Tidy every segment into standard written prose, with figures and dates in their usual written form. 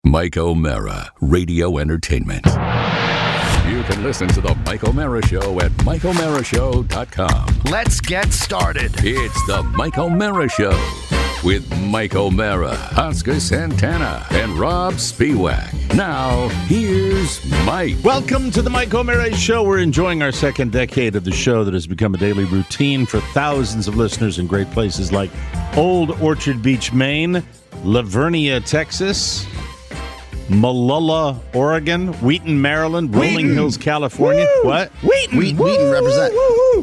Mike O'Mara, Radio Entertainment. You can listen to The Mike O'Mara Show at MikeO'MaraShow.com. Let's get started. It's The Mike O'Mara Show with Mike O'Mara, Oscar Santana, and Rob Spiewak. Now, here's Mike. Welcome to The Mike O'Mara Show. We're enjoying our second decade of the show that has become a daily routine for thousands of listeners in great places like Old Orchard Beach, Maine, Lavernia, Texas, Malala, Oregon, Wheaton, Maryland, Rolling Hills, California. Woo! What? Wheaton represent.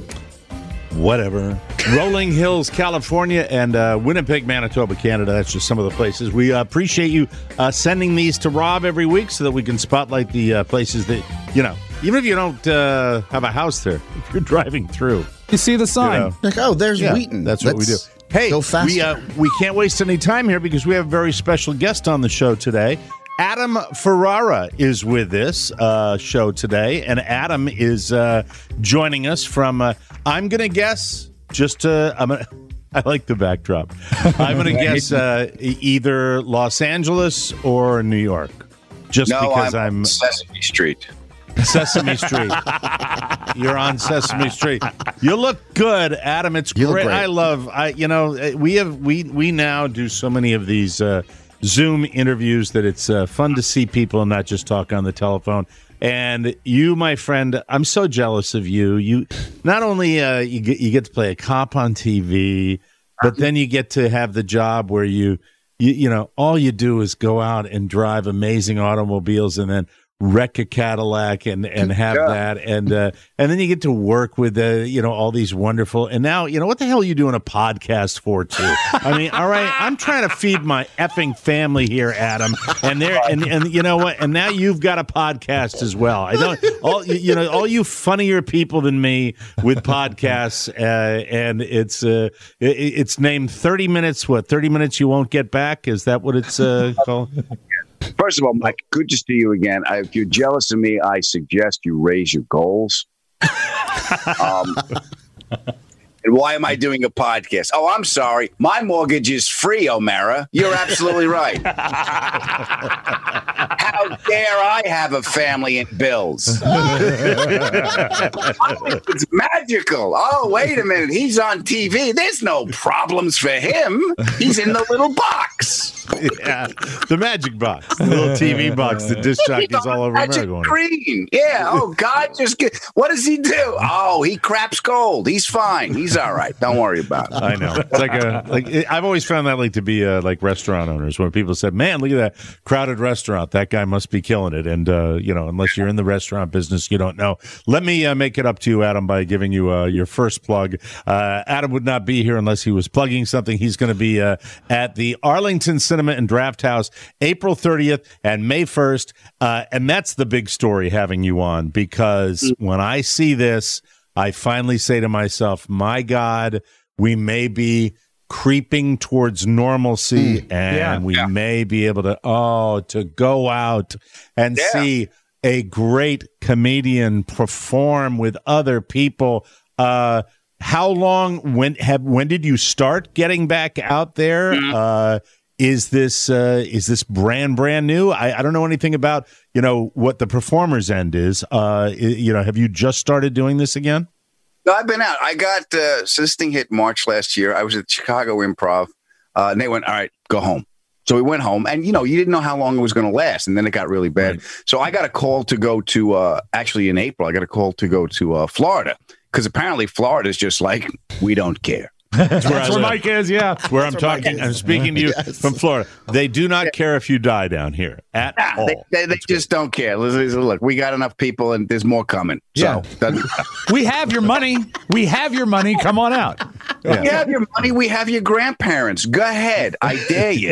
Whatever. Rolling Hills, California, and Winnipeg, Manitoba, Canada. That's just some of the places. We appreciate you sending these to Rob every week so that we can spotlight the places that, you know, even if you don't have a house there, if you're driving through. You see the sign. You know, Like, oh, there's Wheaton. That's what we do. Hey, go faster. we can't waste any time here because we have a very special guest on the show today. Adam Ferrara is with this show today, and Adam is joining us from, I'm going to guess, I like the backdrop. I'm going to guess either Los Angeles or New York, just because I'm Sesame Street. Sesame Street. You're on Sesame Street. You look good, Adam. It's You look great. great. We now do so many of these Zoom interviews that it's fun to see people and not just talk on the telephone. And you, my friend, I'm so jealous of you. You not only you get to play a cop on TV, but then you get to have the job where you know all you do is go out and drive amazing automobiles and then wreck a Cadillac and have that and then you get to work with all these wonderful, and now what the hell are you doing a podcast for too? I mean, all right, I'm trying to feed my effing family here, Adam, and you know what, and now you've got a podcast as well. I don't all you funnier people than me with podcasts, and it's named 30 minutes 30 minutes you won't get back, is that what it's called? First of all, Mike, good to see you again. If you're jealous of me, I suggest you raise your goals. And why am I doing a podcast? Oh, I'm sorry. My mortgage is free, O'Mara. You're absolutely right. How dare I have a family and bills? It's magical. Oh, wait a minute. He's on TV. There's no problems for him. He's in the little box. Yeah, the magic box, the little TV box, the disc jockeys all over America. Green. Yeah. Oh, God, what does he do? Oh, he craps gold. He's fine. He's all right. Don't worry about it. I know. It's I've always found that to be like restaurant owners when people said, "Man, look at that crowded restaurant. That guy must be killing it." And unless you're in the restaurant business, you don't know. Let me make it up to you, Adam, by giving you your first plug. Adam would not be here unless he was plugging something. He's going to be at the Arlington Cinema and Draft House April 30th and May 1st, and that's the big story having you on, because when I see this, I finally say to myself, my God, we may be creeping towards normalcy, and we may be able to go out and see a great comedian perform with other people. How long? When did you start getting back out there? Is this brand new? I don't know anything about what the performer's end is. Have you just started doing this again? No, I've been out. I got so this thing hit March last year. I was at Chicago Improv, and they went, "All right, go home." So we went home, and you didn't know how long it was going to last, and then it got really bad. Right. So I got a call to go to actually in April. I got a call to go to Florida, because apparently Florida is just like, we don't care. That's where Mike is, yeah. Where I'm talking, I'm speaking to you from Florida. They do not care if you die down here at all. They just don't care. Look, we got enough people, and there's more coming. So we have your money. We have your money. Come on out. Yeah. We have your money. We have your grandparents. Go ahead. I dare you.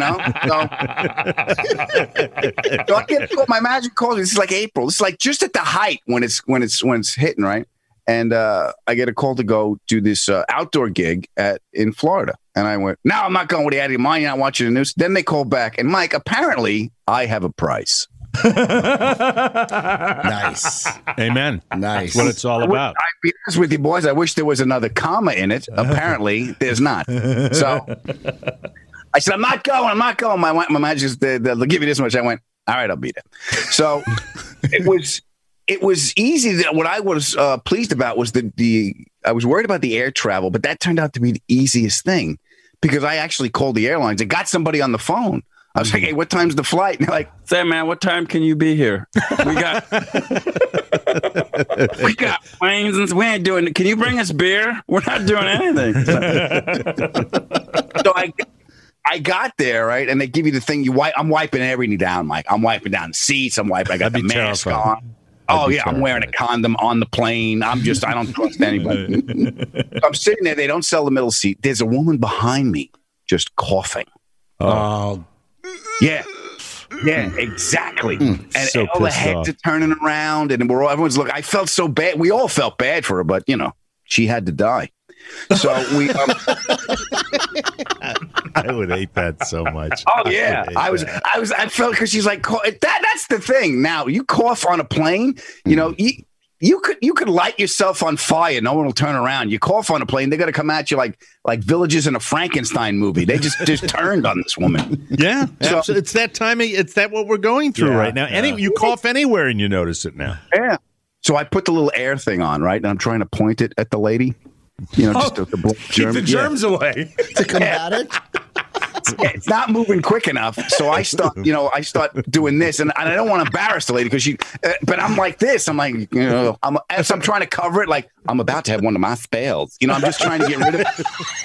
So I get my magic calls. This is like April. It's like just at the height when it's hitting, right? And I get a call to go do this outdoor gig in Florida. And I went, no, I'm not going. What are you out of your mind? You're not watching the news. Then they call back. And Mike, apparently I have a price. Nice. Amen. Nice. That's what it's all about. I'll be honest with you, boys. I wish there was another comma in it. Apparently there's not. So I said, I'm not going. My manager said, they'll give you this much. I went, all right, I'll be there. So it was easy. What I was pleased about was I was worried about the air travel, but that turned out to be the easiest thing because I actually called the airlines and got somebody on the phone. I was like, hey, what time's the flight? And they're like, say, man, what time can you be here? We got planes and we ain't doing it. Can you bring us beer? We're not doing anything. So I got there, right? And they give you the thing I'm wiping everything down, Mike. I'm wiping down the seats. I got the mask on. Oh, yeah, I'm wearing a condom on the plane. I don't trust anybody. So I'm sitting there. They don't sell the middle seat. There's a woman behind me just coughing. Oh. Yeah, exactly. And so all the heads are turning around, and everyone's looking. I felt so bad. We all felt bad for her, but she had to die. So we. I would hate that so much. Oh yeah, I felt because she's like that's the thing. Now you cough on a plane, you could light yourself on fire. No one will turn around. You cough on a plane, they're gonna come at you like villages in a Frankenstein movie. They just turned on this woman. Yeah, so, it's that time. It's that what we're going through right now. Yeah. You cough anywhere and you notice it now. Yeah. So I put the little air thing on, right, and I'm trying to point it at the lady. Just to keep the germs away. To combat it. Yeah, it's not moving quick enough. So I start doing this, and I don't want to embarrass the lady because but I'm like this. I'm like, as I'm trying to cover it, like I'm about to have one of my spells. I'm just trying to get rid of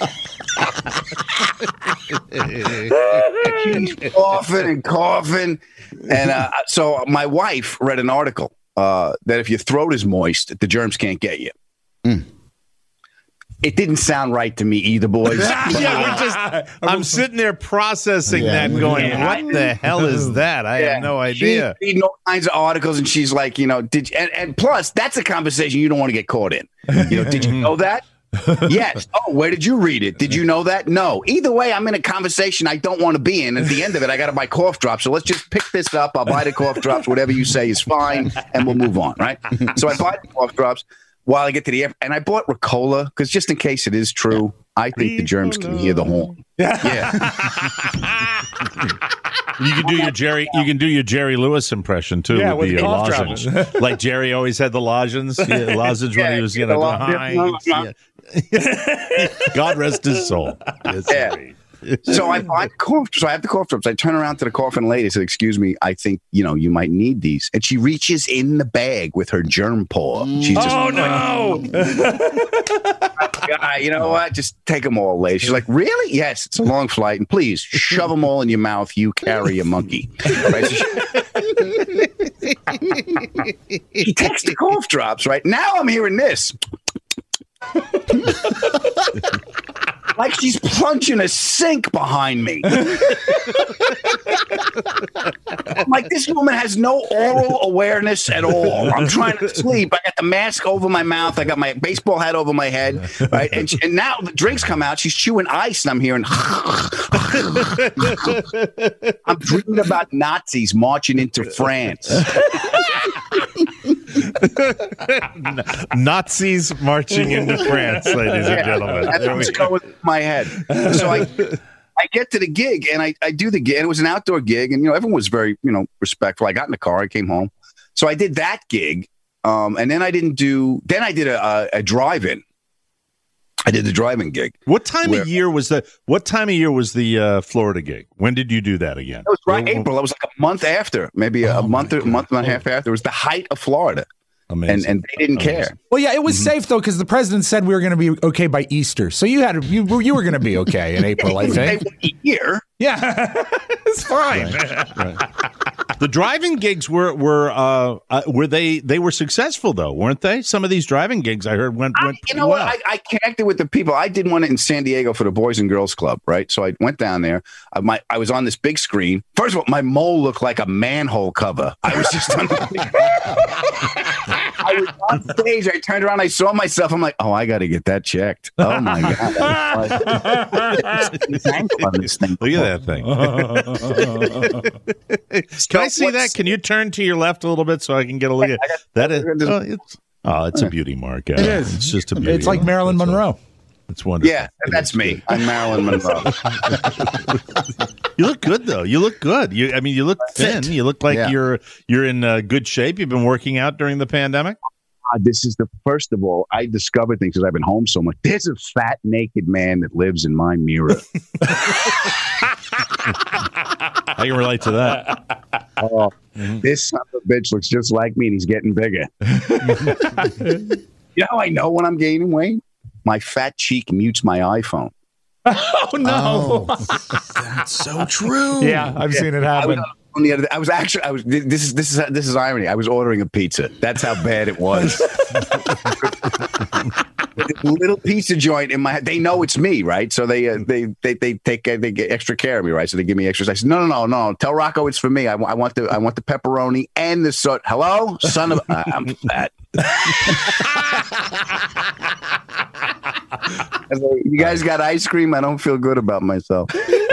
it. She's coughing. And so my wife read an article that if your throat is moist, the germs can't get you. Mm. It didn't sound right to me either, boys. I'm sitting there processing that and going, what the hell is that? I have no idea. She's reading all kinds of articles, and she's like, and plus, that's a conversation you don't want to get caught in. Did you know that? Yes. Oh, where did you read it? Did you know that? No. Either way, I'm in a conversation I don't want to be in. At the end of it, I got to buy cough drops. So let's just pick this up. I'll buy the cough drops. Whatever you say is fine, and we'll move on, right? So I buy the cough drops. While I get to the air, and I bought Ricola because just in case it is true, I think the germs can hear the horn. Yeah. You can do your Jerry Lewis impression too with the lozenge. Like Jerry always had the lozenge when he was behind. God rest his soul. Yes, So I have the cough drops. I turn around to the coughing lady. I said, "Excuse me, I think you might need these." And she reaches in the bag with her germ paw. She's just, no! You know what? Just take them all, lady. She's like, "Really? Yes. It's a long flight, and please shove them all in your mouth. You carry a monkey." Right? So she takes the cough drops. Right now, I'm hearing this. Like she's plunging a sink behind me. I'm like, this woman has no oral awareness at all. I'm trying to sleep. I got the mask over my mouth. I got my baseball hat over my head. Right, and now the drinks come out. She's chewing ice, and I'm hearing. I'm dreaming about Nazis marching into France. Nazis marching into France, ladies and gentlemen. That's what's going in my head. So I get to the gig, and I do the gig, and it was an outdoor gig, and everyone was very respectful. I got in the car, I came home, so I did that gig, and then I did a drive-in. I did the drive-in gig. What time of year was the Florida gig? When did you do that again? It was April. It was like a month after, maybe a month and a half after. It was the height of Florida. Amazing. And they didn't care. Well, yeah, it was safe though because the president said we were going to be okay by Easter. So you were going to be okay in April, I think. Year. Yeah, it's fine. Right. The driving gigs were they were successful though, weren't they? Some of these driving gigs I heard went well. What? I connected with the people. I did one in San Diego for the Boys and Girls Club, right? So I went down there. I was on this big screen. First of all, my mole looked like a manhole cover. I was just on I was on stage. I turned around. I saw myself. I'm like, oh, I got to get that checked. Oh my god! Look at that thing. Can I see that? Can you turn to your left a little bit so I can get a look at that? It's a beauty mark. It is. It's just a beauty. It's like Marilyn Monroe. It's wonderful. Yeah, that's me. I'm Marilyn Monroe. You look good though. You look good. You look thin. You look like you're in good shape. You've been working out during the pandemic. This is first of all, I discovered things because I've been home so much. There's a fat, naked man that lives in my mirror. I can relate to that. Oh, this son of a bitch looks just like me, and he's getting bigger. You know how I know when I'm gaining weight? My fat cheek mutes my iPhone. Oh no, That's so true. yeah, I've seen it happen. On the other, This is irony. I was ordering a pizza. That's how bad it was. Little pizza joint in my head. They know it's me, right? So they get extra care of me, right? So they give me extras. I said, no. Tell Rocco it's for me. I want the pepperoni and the salt. Hello, son of. I'm fat. You guys got ice cream? I don't feel good about myself.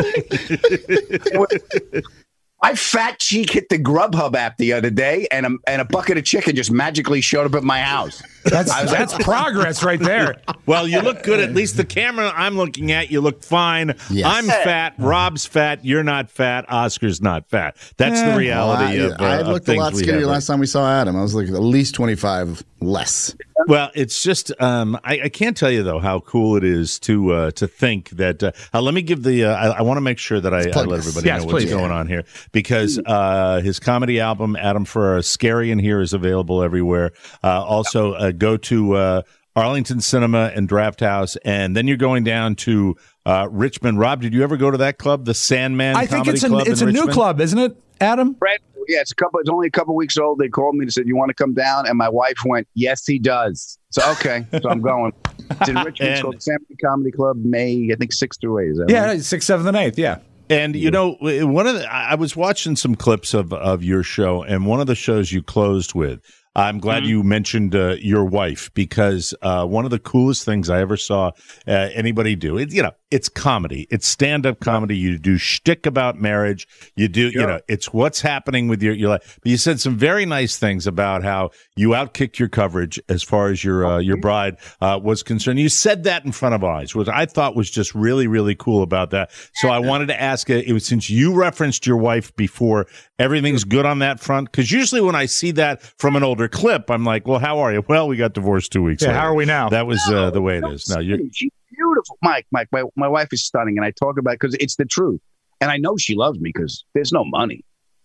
My fat cheek hit the Grubhub app the other day, and a bucket of chicken just magically showed up at my house. That's progress right there. Well, you look good. At least the camera I'm looking at, you look fine. Yes. I'm fat. Rob's fat. You're not fat. Oscar's not fat. That's the reality of I looked a lot skinnier last time we saw Adam. I was like at least 25 less. Well, it's just I can't tell you though how cool it is to think that. Let me give the. I want to make sure that I let everybody know what's going on here, because his comedy album Adam Ferrara, Scary in Here, is available everywhere. Also, go to Arlington Cinema and Draft House, and then you're going down to Richmond. Rob, did you ever go to that club, the Sandman? I think Comedy Club it's a new club, isn't it, Adam? Yeah, it's only a couple weeks old. They called me and said, "You want to come down?" And my wife went, "Yes, he does." So okay, so I'm going. It's in Richmond. It's called Sandman Comedy Club, May 6th through 8th. Is that right? 6th, 7th, and 8th. Yeah. And you know, I was watching some clips of your show, and one of the shows you closed with. I'm glad you mentioned your wife, because one of the coolest things I ever saw anybody do. It's comedy. It's stand-up comedy. You do shtick about marriage. You do, it's what's happening with your life. But you said some very nice things about how you outkicked your coverage as far as your bride was concerned. You said that in front of eyes, which I thought was just really, really cool about that. So I wanted to ask, since you referenced your wife before, everything's good on that front? Because usually when I see that from an older clip, I'm like, well, how are you? Well, we got divorced 2 weeks later. How are we now? That was the way it is. Now She's beautiful. Mike, my wife is stunning, and I talk about it because it's the truth. And I know she loves me because there's no money.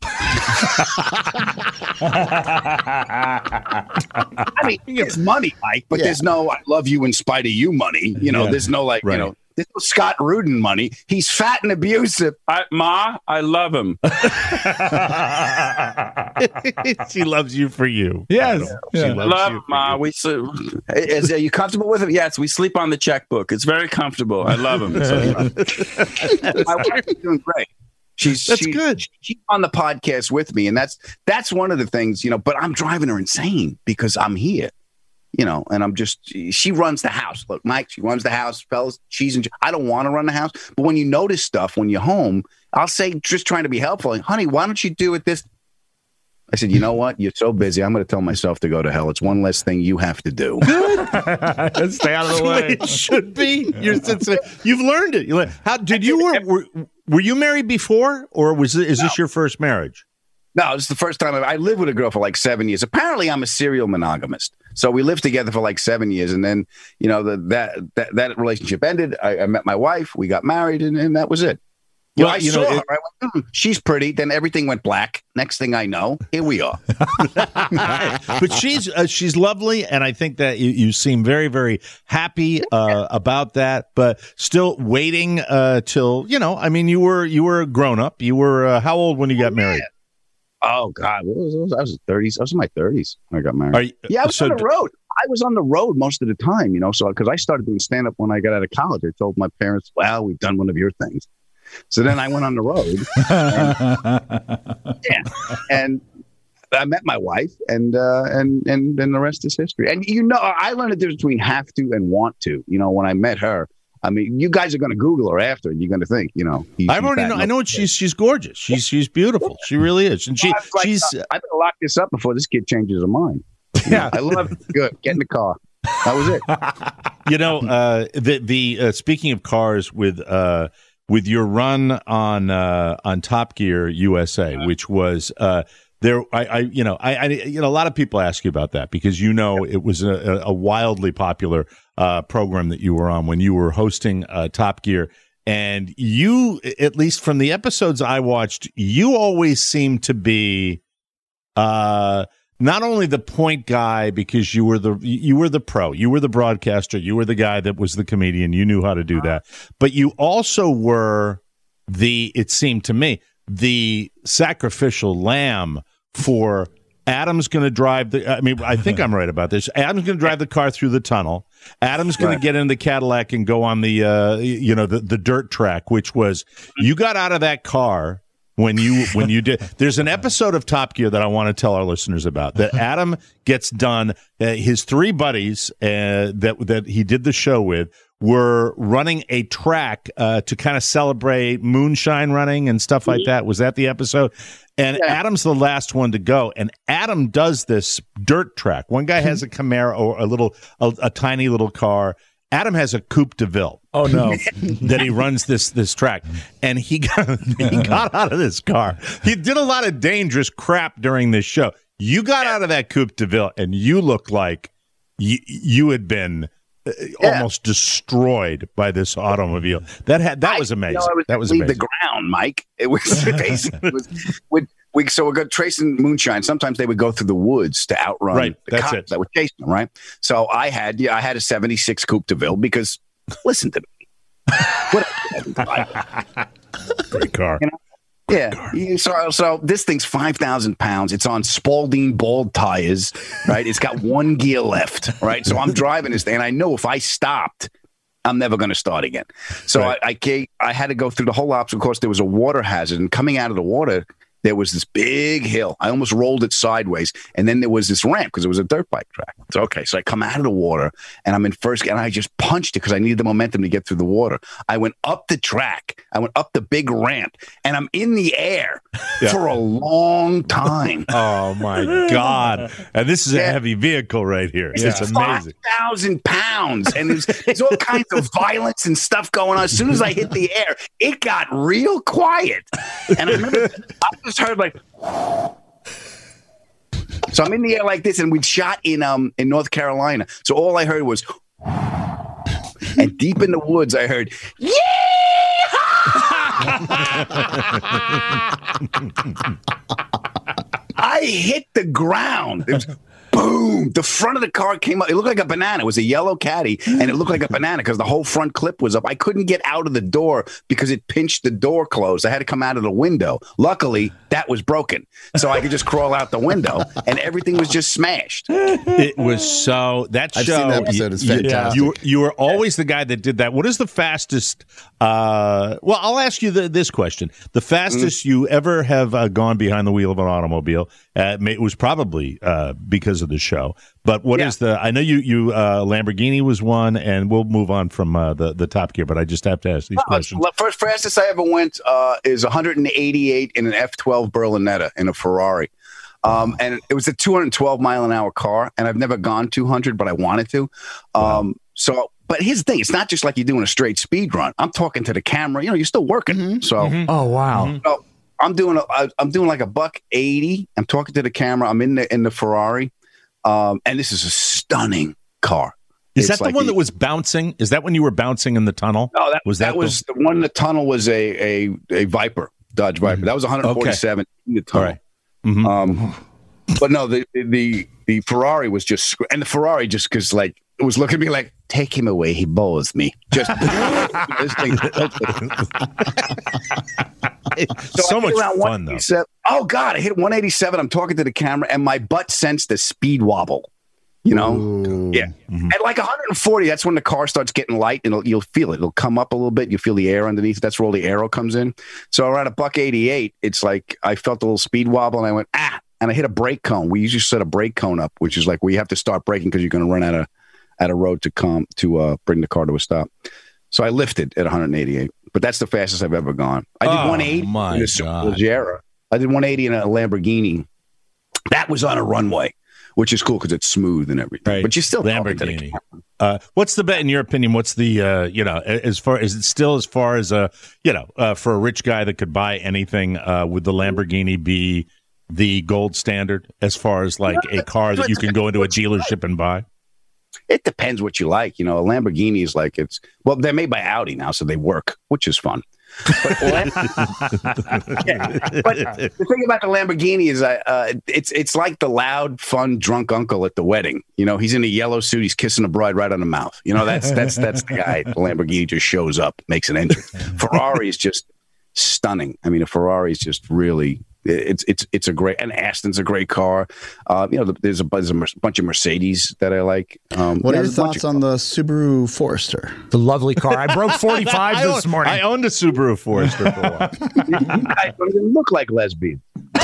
I mean, there's money, Mike, but there's no "I love you in spite of you" money. There's no there's no Scott Rudin money. He's fat and abusive. Ma, I love him. She loves you for you. Yes. She I loves love you him, Ma. Are you comfortable with it? Yes, we sleep on the checkbook. It's very comfortable. I love him. My wife is doing great. She's good. She's on the podcast with me, and that's one of the things, but I'm driving her insane because I'm here, and she runs the house. Look, Mike, she runs the house, fellas. I don't want to run the house, but when you notice stuff when you're home, I'll say, just trying to be helpful, like, honey, why don't you do it this? I said, you know what? You're so busy. I'm going to tell myself to go to hell. It's one less thing you have to do. Stay out of the way. It should be. You've learned it. How did you were you married before, or is this your first marriage? No, this is the first time I lived with a girl for like 7 years. Apparently, I'm a serial monogamist. So we lived together for like 7 years, and then that relationship ended. I met my wife. We got married, and that was it. I saw her. I went, she's pretty. Then everything went black. Next thing I know, here we are. But she's lovely, and I think that you seem very, very happy about that. But still waiting till you were grown up. You were how old when you got married? Oh God, I was 30s. I was in my 30s when I got married. I was on the road. I was on the road most of the time. So because I started doing stand up when I got out of college, I told my parents, "Well, we've done one of your things." So then I went on the road, and I met my wife, and then the rest is history. And I learned the difference between have to and want to. When I met her, I mean, you guys are going to Google her after, and you're going to think, I already know. I know she's gorgeous. She's beautiful. She really is, and she's. I better lock this up before this kid changes her mind. I love it. Good. Get in the car. That was it. Speaking of cars, with your run on Top Gear USA, which was there, a lot of people ask you about that because it was a wildly popular program that you were on when you were hosting Top Gear. And you, at least from the episodes I watched, you always seemed to be not only the point guy because you were the pro, you were the broadcaster, you were the guy that was the comedian, you knew how to do that, but you also were it seemed to me, the sacrificial lamb for Adam's going to drive I think I'm right about this. Adam's going to drive the car through the tunnel. Adam's going to get in the Cadillac and go on the the dirt track, which was you got out of that car when you did. There's an episode of Top Gear that I want to tell our listeners about that Adam gets done. His three buddies that he did the show with were running a track to kind of celebrate moonshine running and stuff like that. Was that the episode? And Adam's the last one to go. And Adam does this dirt track. One guy has a Camaro or a tiny little car. Adam has a Coupe de Ville. Oh no! That he runs this track, and he got out of this car. He did a lot of dangerous crap during this show. You got out of that Coupe de Ville, and you looked like you had been almost destroyed by this automobile. That was amazing. That was amazing. The ground, Mike. It was basically so we're tracing moonshine. Sometimes they would go through the woods to outrun the cops that were chasing them. Right. So I had a '76 Coupe de Ville because listen to me. Great car. Yeah. So this thing's 5,000 pounds. It's on Spalding bald tires, right? It's got one gear left, right? So I'm driving this thing, and I know if I stopped, I'm never going to start again. So I had to go through the whole obstacle course. There was a water hazard, and coming out of the water, there was this big hill. I almost rolled it sideways, and then there was this ramp because it was a dirt bike track. So I come out of the water, and I'm in first, and I just punched it because I needed the momentum to get through the water. I went up the track. I went up the big ramp, and I'm in the air for a long time. Oh, my God. And this is a heavy vehicle right here. It's amazing. 5,000 pounds, and there's all kinds of violence and stuff going on. As soon as I hit the air, it got real quiet. And I remember I just heard like... So I'm in the air like this, and we'd shot in North Carolina. So all I heard was, and deep in the woods, I heard, yeah! I hit the ground. It was boom. The front of the car came up. It looked like a banana. It was a yellow Caddy, and it looked like a banana because the whole front clip was up. I couldn't get out of the door because it pinched the door closed. I had to come out of the window. Luckily, that was broken, so I could just crawl out the window, and everything was just smashed. It was so that I've show. seen the episode. It's fantastic. You were always the guy that did that. What is the fastest? Well, I'll ask you this question: the fastest you ever have gone behind the wheel of an automobile? It was probably because of the show. But what is the? I know you Lamborghini was one, and we'll move on from the Top Gear. But I just have to ask these questions. First fastest I ever went is 188 in an F12 Berlinetta in a Ferrari. And it was a 212 mile an hour car, and I've never gone 200, but I wanted to. But here's the thing: it's not just like you're doing a straight speed run. I'm talking to the camera. You're still working. So, oh wow. So I'm doing like a $180. I'm talking to the camera. I'm in the Ferrari, and this is a stunning car. Is that the one that was bouncing? Is that when you were bouncing in the tunnel? No, that was the one in the tunnel was a Viper, Dodge Viper. Mm-hmm. That was 147 in the tunnel. All right. But no, the Ferrari was just, and the Ferrari just because like it was looking at me like, take him away, he bores me. Just this thing. So much fun though. Oh God, I hit 187. I'm talking to the camera, and my butt sensed the speed wobble. Yeah. Mm-hmm. At like 140, that's when the car starts getting light, and you'll feel it. It'll come up a little bit. You feel the air underneath. That's where all the aero comes in. So around $188, it's like I felt a little speed wobble, and I went and I hit a brake cone. We usually set a brake cone up, which is like where you have to start braking because you're going to run out of road to bring the car to a stop. So I lifted at 188, but that's the fastest I've ever gone. I did 180 in a Superleggera. I did 180 in a Lamborghini. That was on a runway. which is cool because it's smooth and everything. Right. But you still Lamborghini. What's the bet in your opinion? What's the as far as for a rich guy that could buy anything, would the Lamborghini be the gold standard as far as like a car that you can go into a dealership and buy? It depends what you like. A Lamborghini is like they're made by Audi now, so they work, which is fun. But the thing about the Lamborghini is it's like the loud, fun, drunk uncle at the wedding. He's in a yellow suit. He's kissing a bride right on the mouth. That's the guy. The Lamborghini just shows up, makes an entrance. Ferrari is just stunning. I mean, a Ferrari is just really. It's a great, and Aston's a great car. There's a bunch of Mercedes that I like. What are your thoughts on the Subaru Forester? The lovely car. I broke 45 this morning. I owned a Subaru Forester for a while. I don't even look like lesbian.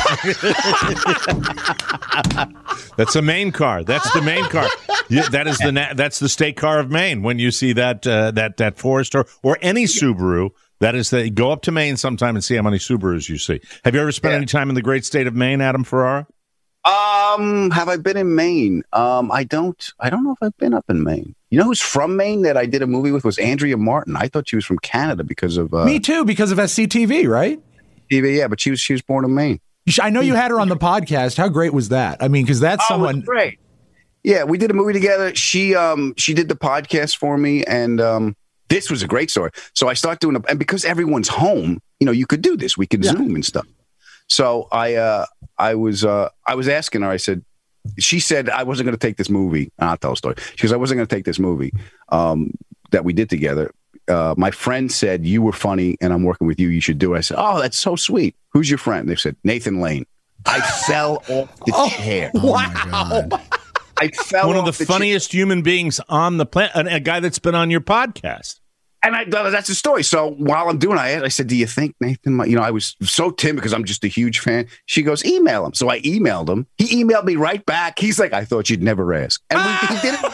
That's a Maine car. That's the Maine car. That's the state car of Maine. When you see that Forester or any Subaru. That is go up to Maine sometime and see how many Subarus you see. Have you ever spent any time in the great state of Maine, Adam Ferrara? Have I been in Maine? I don't know if I've been up in Maine. You know who's from Maine that I did a movie with was Andrea Martin. I thought she was from Canada because of Me too, because of SCTV, right? TV, yeah, but she was born in Maine. I know you had her on the podcast. How great was that? I mean, because that's someone it was great. Yeah, we did a movie together. She did the podcast for me, and this was a great story. So I start doing and because everyone's home, you could do this. We could Zoom and stuff. So I was asking her. She said I wasn't going to take this movie. I'll tell a story. She goes, I wasn't going to take this movie that we did together. My friend said you were funny, and I'm working with you. You should do it. I said, oh, that's so sweet. Who's your friend? They said Nathan Lane. I fell off the chair. Wow. I fell one off of the funniest human beings on the planet, and a guy that's been on your podcast. And that's the story. So while I'm doing it, I said, do you think Nathan I was so timid because I'm just a huge fan. She goes, email him. So I emailed him. He emailed me right back. He's like, I thought you'd never ask. And he did it.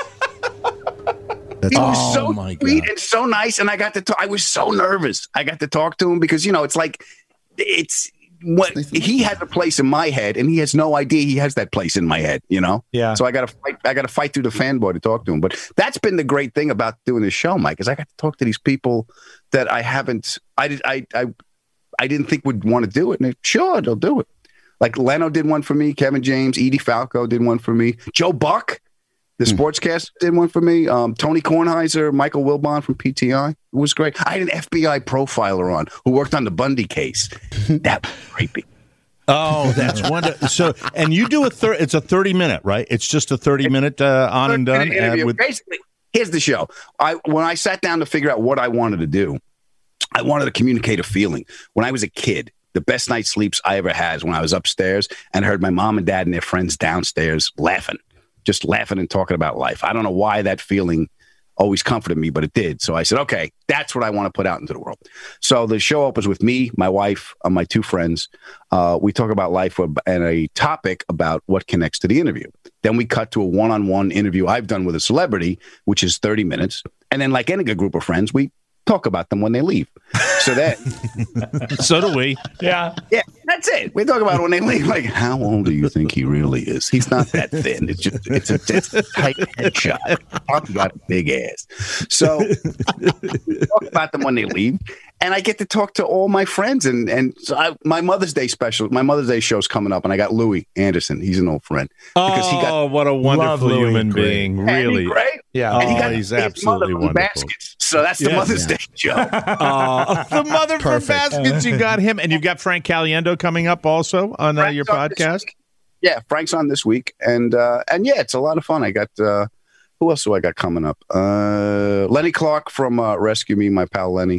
He was so sweet and so nice. And I got to talk. I was so nervous. I got to talk to him because, it's like, what he has a place in my head, and he has no idea he has that place in my head. Yeah. So I got to fight through the fanboy to talk to him. But that's been the great thing about doing this show, Mike, is I got to talk to these people that I didn't think would want to do it, and sure they'll do it. Like Leno did one for me, Kevin James, Edie Falco did one for me, Joe Buck, the sportscaster, did one for me. Tony Kornheiser, Michael Wilbon from PTI. It was great. I had an FBI profiler on who worked on the Bundy case. That was creepy. Oh, that's wonderful. So, and you do it's a 30-minute, right? It's just a 30-minute on and done. Basically, here's the show. When I sat down to figure out what I wanted to do, I wanted to communicate a feeling. When I was a kid, the best night's sleeps I ever had was when I was upstairs and heard my mom and dad and their friends downstairs laughing and talking about life. I don't know why that feeling always comforted me, but it did. So I said, okay, that's what I want to put out into the world. So the show opens with me, my wife, my two friends. We talk about life and a topic about what connects to the interview. Then we cut to a one-on-one interview I've done with a celebrity, which is 30 minutes. And then like any good group of friends, we talk about them when they leave. So that. So do we. Yeah. Yeah, that's it. We talk about when they leave. Like, how old do you think he really is? He's not that thin. It's a tight headshot. Probably got a big ass. So we talk about them when they leave. And I get to talk to all my friends. And so my Mother's Day show's coming up. And I got Louis Anderson. He's an old friend. What a wonderful human being. Really. Great. Yeah. And he's absolutely wonderful. Baskets. So that's the Mother's Day show. The Mother for Baskets. You got him. And you've got Frank Caliendo coming up also on your podcast. Yeah, Frank's on this week. And yeah, it's a lot of fun. I got who else do I got coming up? Lenny Clark from Rescue Me, my pal Lenny.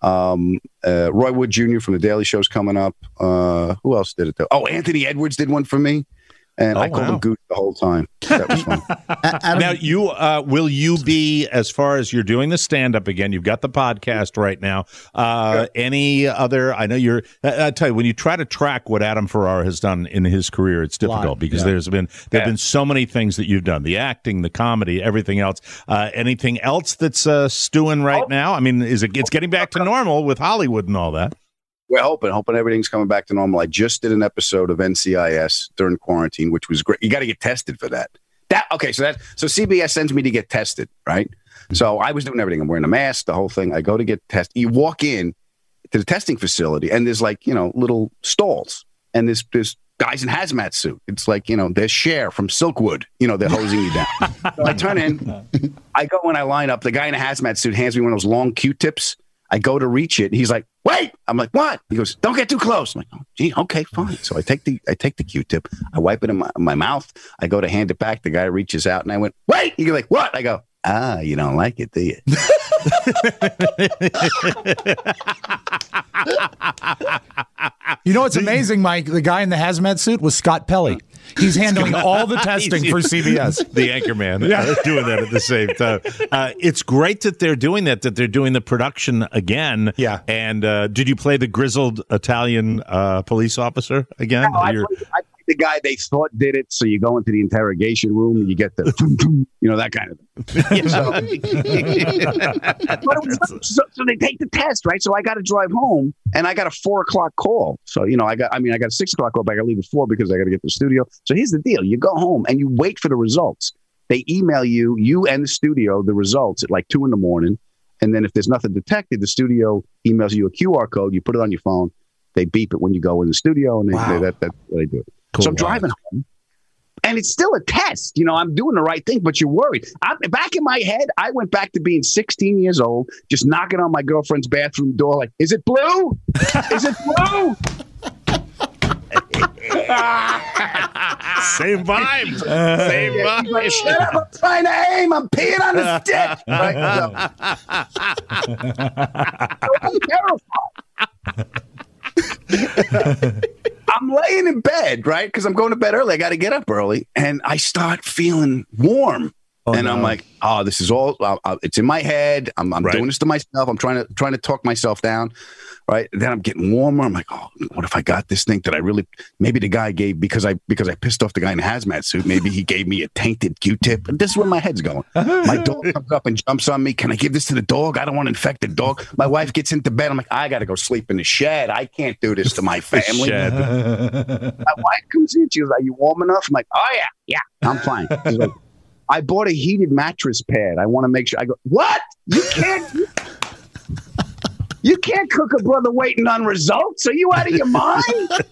Roy Wood Jr. from The Daily Show's coming up. Who else did it though? Oh, Anthony Edwards did one for me. And I called him Goose the whole time. That was fun. Now, will you be, as far as you're doing the stand-up again, you've got the podcast right now. Any other, I know I tell you, when you try to track what Adam Ferrara has done in his career, it's difficult because there have been so many things that you've done, the acting, the comedy, everything else. Anything else that's stewing right now? I mean, it's getting back to normal with Hollywood and all that? We're hoping everything's coming back to normal. I just did an episode of NCIS during quarantine, which was great. You got to get tested for that. So CBS sends me to get tested, right? So I was doing everything. I'm wearing a mask, the whole thing. I go to get tested. You walk in to the testing facility, and there's like, little stalls, and there's guys in hazmat suit. It's like, there's Cher from Silkwood. They're hosing you down. So I turn in, I go and I line up. The guy in a hazmat suit hands me one of those long Q-tips. I go to reach it. He's like, wait. I'm like, what? He goes, don't get too close. I'm like, oh, gee, okay, fine. So I take the Q-tip. I wipe it in my mouth. I go to hand it back. The guy reaches out, and I went, wait. He's like, what? I go, you don't like it, do you? You know what's amazing, Mike? The guy in the hazmat suit was Scott Pelley. He's handling all the testing for CBS. The anchorman doing that at the same time. It's great that they're doing that they're doing the production again. Yeah. And did you play the grizzled Italian police officer again? No, I played the guy they thought did it. So you go into the interrogation room and you get the, that kind of thing. So they take the test, right? So I got to drive home, and I got a 4:00 call. So, I got a 6:00 call, but I got to leave at 4 because I got to get to the studio. So here's the deal. You go home and you wait for the results. They email you and the studio, the results at like 2 a.m. And then if there's nothing detected, the studio emails you a QR code. You put it on your phone. They beep it when you go in the studio, and that's what they do. Cool. So I'm driving home, and it's still a test. I'm doing the right thing, but you're worried. Back in my head, I went back to being 16 years old, just knocking on my girlfriend's bathroom door like, is it blue? Is it blue? Same vibes. Same vibes. Like, shut up, I'm trying to aim. I'm peeing on the stick. Right? So, I'm terrified. I'm laying in bed, right? Because I'm going to bed early. I got to get up early. And I start feeling warm. I'm like, this is all, it's in my head. I'm doing this to myself. I'm trying to talk myself down. Right. Then I'm getting warmer. I'm like, what if I got this thing that maybe the guy gave, because I pissed off the guy in a hazmat suit. Maybe he gave me a tainted Q-tip. And this is where my head's going. My dog comes up and jumps on me. Can I give this to the dog? I don't want to infect the dog. My wife gets into bed. I'm like, I got to go sleep in the shed. I can't do this to my family. My wife comes in. She goes, are you warm enough? I'm like, oh, yeah, I'm fine. She's like, I bought a heated mattress pad. I want to make sure. I go, what? You can't. You can't cook a brother waiting on results. Are you out of your mind?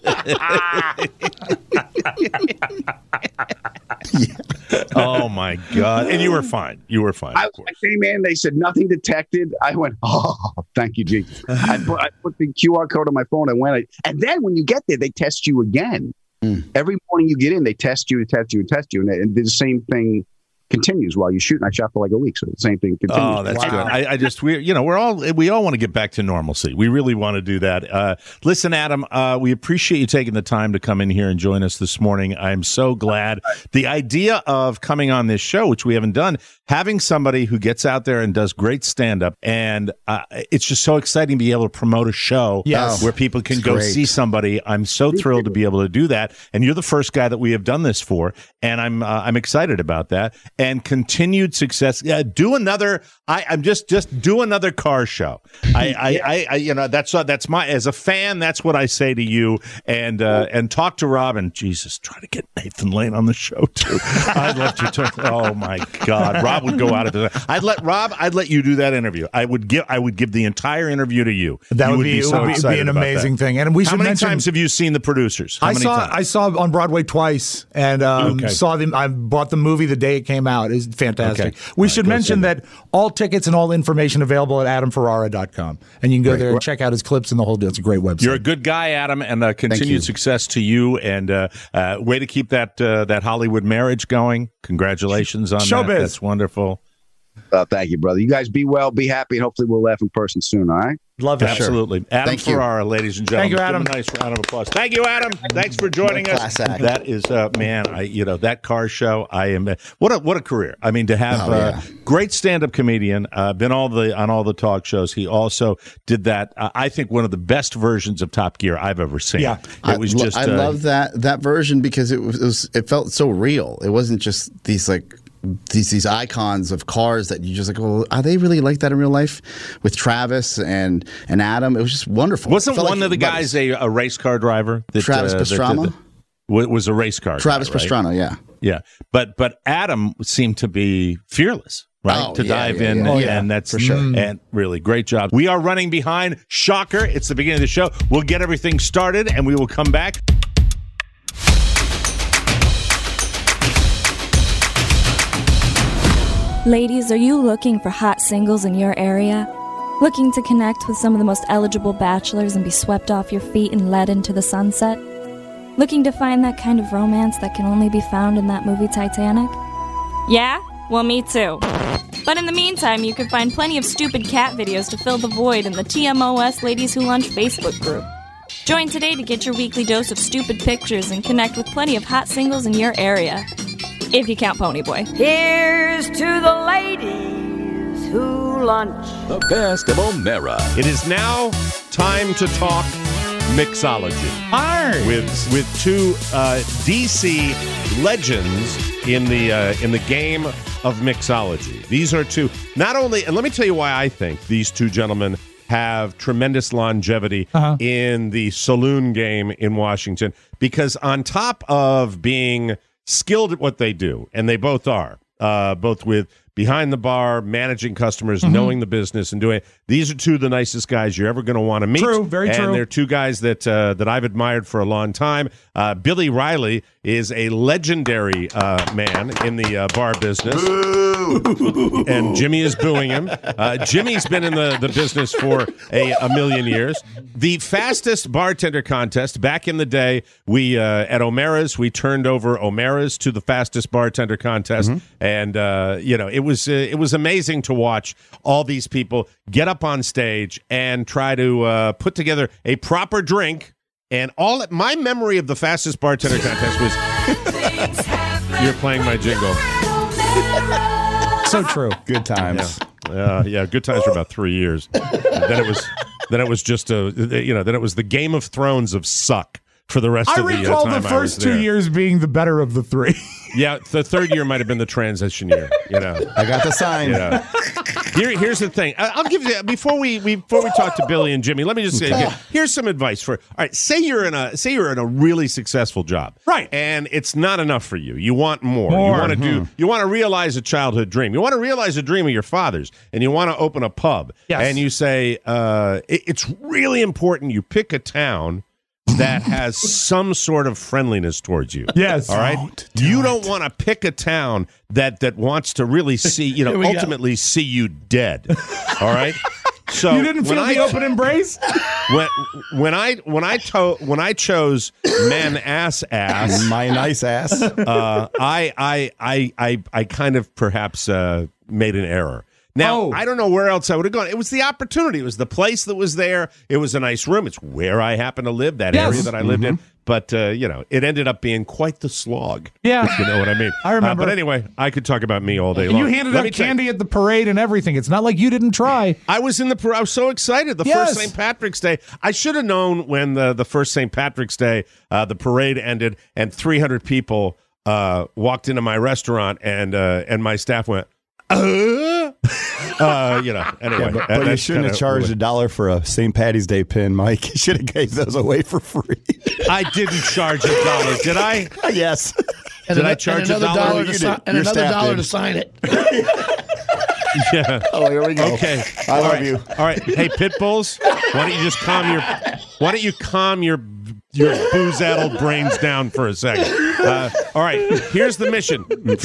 Oh, my God. And you were fine. I came in. They said nothing detected. I went, thank you, Jesus. I put the QR code on my phone. And then when you get there, they test you again. Every morning you get in, they test you. And the same thing continues while you shoot. And I shot for like a week, so the same thing continues. Oh, that's good. We all want to get back to normalcy. We really want to do that. Listen, Adam, we appreciate you taking the time to come in here and join us this morning. I'm so glad. The idea of coming on this show, which we haven't done, having somebody who gets out there and does great stand-up, and it's just so exciting to be able to promote a show where people can go see somebody. I'm so thrilled to be able to do that, and you're the first guy that we have done this for, and I'm excited about that. And continued success. Do another. I'm just do another car show. That's my, as a fan, that's what I say to you. And talk to Rob, and Jesus, try to get Nathan Lane on the show too. I'd love to talk. Oh my God, Rob would go out of it. I'd let you do that interview. I would give the entire interview to you. That would be an amazing thing. And we should mention. How many times have you seen the producers? I saw on Broadway twice, and saw them. I bought the movie the day it came out. It's fantastic. Okay. We should mention that all tickets and all information available at adamferrara.com. And you can go there and check out his clips and the whole deal. It's a great website. You're a good guy, Adam, and continued success to you. And way to keep that Hollywood marriage going. Congratulations on Showbiz. That. That's wonderful. Thank you, brother. You guys be well, be happy, and hopefully we'll laugh in person soon, all right? Love it. Absolutely. Adam Ferrara, ladies and gentlemen. Thank you, Adam. Give him a nice round of applause. Thank you, Adam. Thanks for joining us. That is, man, that car show, what a career. I mean, to have great stand-up comedian, been on all the talk shows. He also did that, I think, one of the best versions of Top Gear I've ever seen. Yeah. I love that version because it felt so real. It wasn't just these like these icons of cars that you just like, well, are they really like that in real life? With Travis and Adam, it was just wonderful. Wasn't one of the guys a race car driver? Travis Pastrana was a race car. Travis Pastrana, yeah. Yeah, but Adam seemed to be fearless, right? To dive in, and that's for sure. And really great job. We are running behind. Shocker! It's the beginning of the show. We'll get everything started, and we will come back. Ladies, are you looking for hot singles in your area? Looking to connect with some of the most eligible bachelors and be swept off your feet and led into the sunset? Looking to find that kind of romance that can only be found in that movie Titanic? Yeah? Well, me too. But in the meantime, you can find plenty of stupid cat videos to fill the void in the TMOS Ladies Who Lunch Facebook group. Join today to get your weekly dose of stupid pictures and connect with plenty of hot singles in your area. If you count Ponyboy. Here's to the ladies who lunch. The best of O'Mara. It is now time to talk mixology. With two DC legends in the game of mixology. These are two, not only, and let me tell you why I think these two gentlemen have tremendous longevity in the saloon game in Washington, because on top of being skilled at what they do, and they both are, both with behind the bar, managing customers, knowing the business, and doing it. These are two of the nicest guys you're ever going to want to meet. True, very true. And they're two guys that I've admired for a long time. Billy Riley is a legendary man in the bar business. Boo! And Jimmy is booing him. Jimmy's been in the business for a million years. The fastest bartender contest, back in the day, we at O'Mara's, we turned over O'Mara's to the fastest bartender contest. And, it was amazing to watch all these people get up on stage and try to put together a proper drink. And my memory of the fastest bartender contest was you're playing my jingle. So true. Good times. Yeah, good times for about 3 years. Then it was just then it was the Game of Thrones of suck for the rest of the time. I recall the first 2 years being the better of the three. Yeah, the third year might have been the transition year. I got the sign. Here's the thing. I'll give you before we talk to Billy and Jimmy. Let me just say here's some advice for. All right, say you're in a really successful job, right? And it's not enough for you. You want more. You want to realize a childhood dream. You want to realize a dream of your father's, and you want to open a pub. Yes. And you say it's really important you pick a town that has some sort of friendliness towards you. Yes. All right. You don't want to pick a town that wants to really see, ultimately see you dead. All right. So you didn't feel the open embrace? When I chose men ass my nice ass. I kind of perhaps made an error. Now, I don't know where else I would have gone. It was the opportunity. It was the place that was there. It was a nice room. It's where I happen to live, that area that I lived in. But, it ended up being quite the slog. Yeah. If you know what I mean. I remember. But anyway, I could talk about me all day long. You handed out candy at the parade and everything. It's not like you didn't try. I was in the parade. I was so excited. The first St. Patrick's Day. I should have known when the first St. Patrick's Day, the parade ended, and 300 people walked into my restaurant, and my staff went, anyway. But you shouldn't have charged $1 for a St. Patty's Day pin, Mike. You should have gave those away for free. I didn't charge $1, did I? Yes. Did I charge $1? And another $1 to sign it. Yeah. Oh, here we go. Okay. I love you. All right. Hey, pit bulls, why don't you calm your booze-addled brains down for a second? All right. Here's the mission.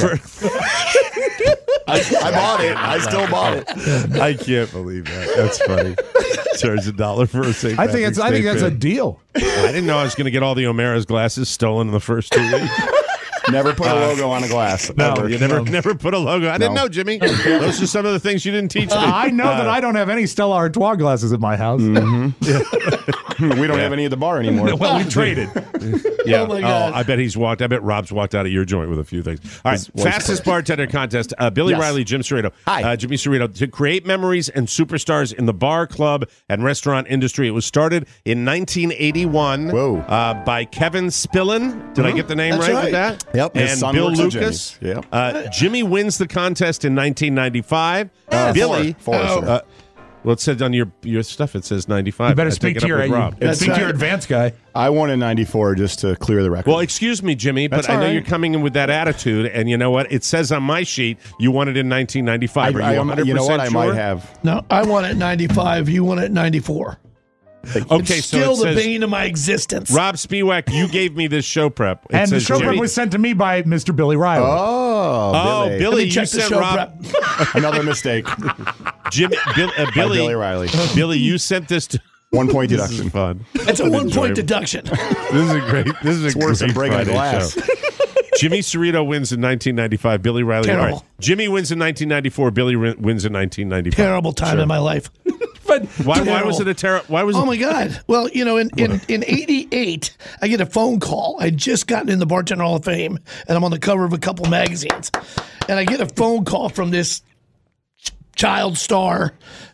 I bought it. I still bought it. I can't believe that. That's funny. Charge $1 for a St. I think that's a deal. I didn't know I was going to get all the O'Mara's glasses stolen in the first 2 weeks. Never put a logo on a glass. No, you never put a logo. I didn't know, Jimmy. Those are some of the things you didn't teach me. I know that I don't have any Stella Artois glasses at my house. We don't have any at the bar anymore. Well, we traded. Yeah. Oh my God. I bet Rob's walked out of your joint with a few things. All right. Fastest bartender contest. Billy Riley, Jim Cerrito. Hi. Jimmy Cerrito. To create memories and superstars in the bar, club, and restaurant industry. It was started in 1981 by Kevin Spillane. Did I get the name right with that? Yep. His And son Bill works at Lucas. Jimmy's. Yep. Jimmy wins the contest in 1995. Billy. Four. Well, it said on your stuff, it says 95. You better speak to your advanced guy. I won in 94 just to clear the record. Well, excuse me, Jimmy, but That's I know all right. you're coming in with that attitude, and you know what? It says on my sheet you won it in 1995. Are you 100% you know what? sure? I might have. No, I won at 95. You won at 94. Okay, It's so still it the says, bane of my existence. Rob Spiewak, you gave me this show prep. It And the says show prep Jimmy- was sent to me by Mr. Billy Riley. Oh, Billy. Billy, Let me you check the sent show Rob. prep. Another mistake. Billy, Billy Riley. Billy, you sent this to. 1 point This is deduction. fun. It's a 1 point deduction. This is a great. This is a worse than great breaking a Friday glass. show. Jimmy Cerrito wins in 1995. Billy Riley. Terrible. All right. Jimmy wins in 1994. Billy wins in 1995. Terrible time in my life. But Why was it a terrible? Why was Oh it? my God! Well, you know, in '88, I get a phone call. I'd just gotten in the Bartender Hall of Fame, and I'm on the cover of a couple magazines, and I get a phone call from this child star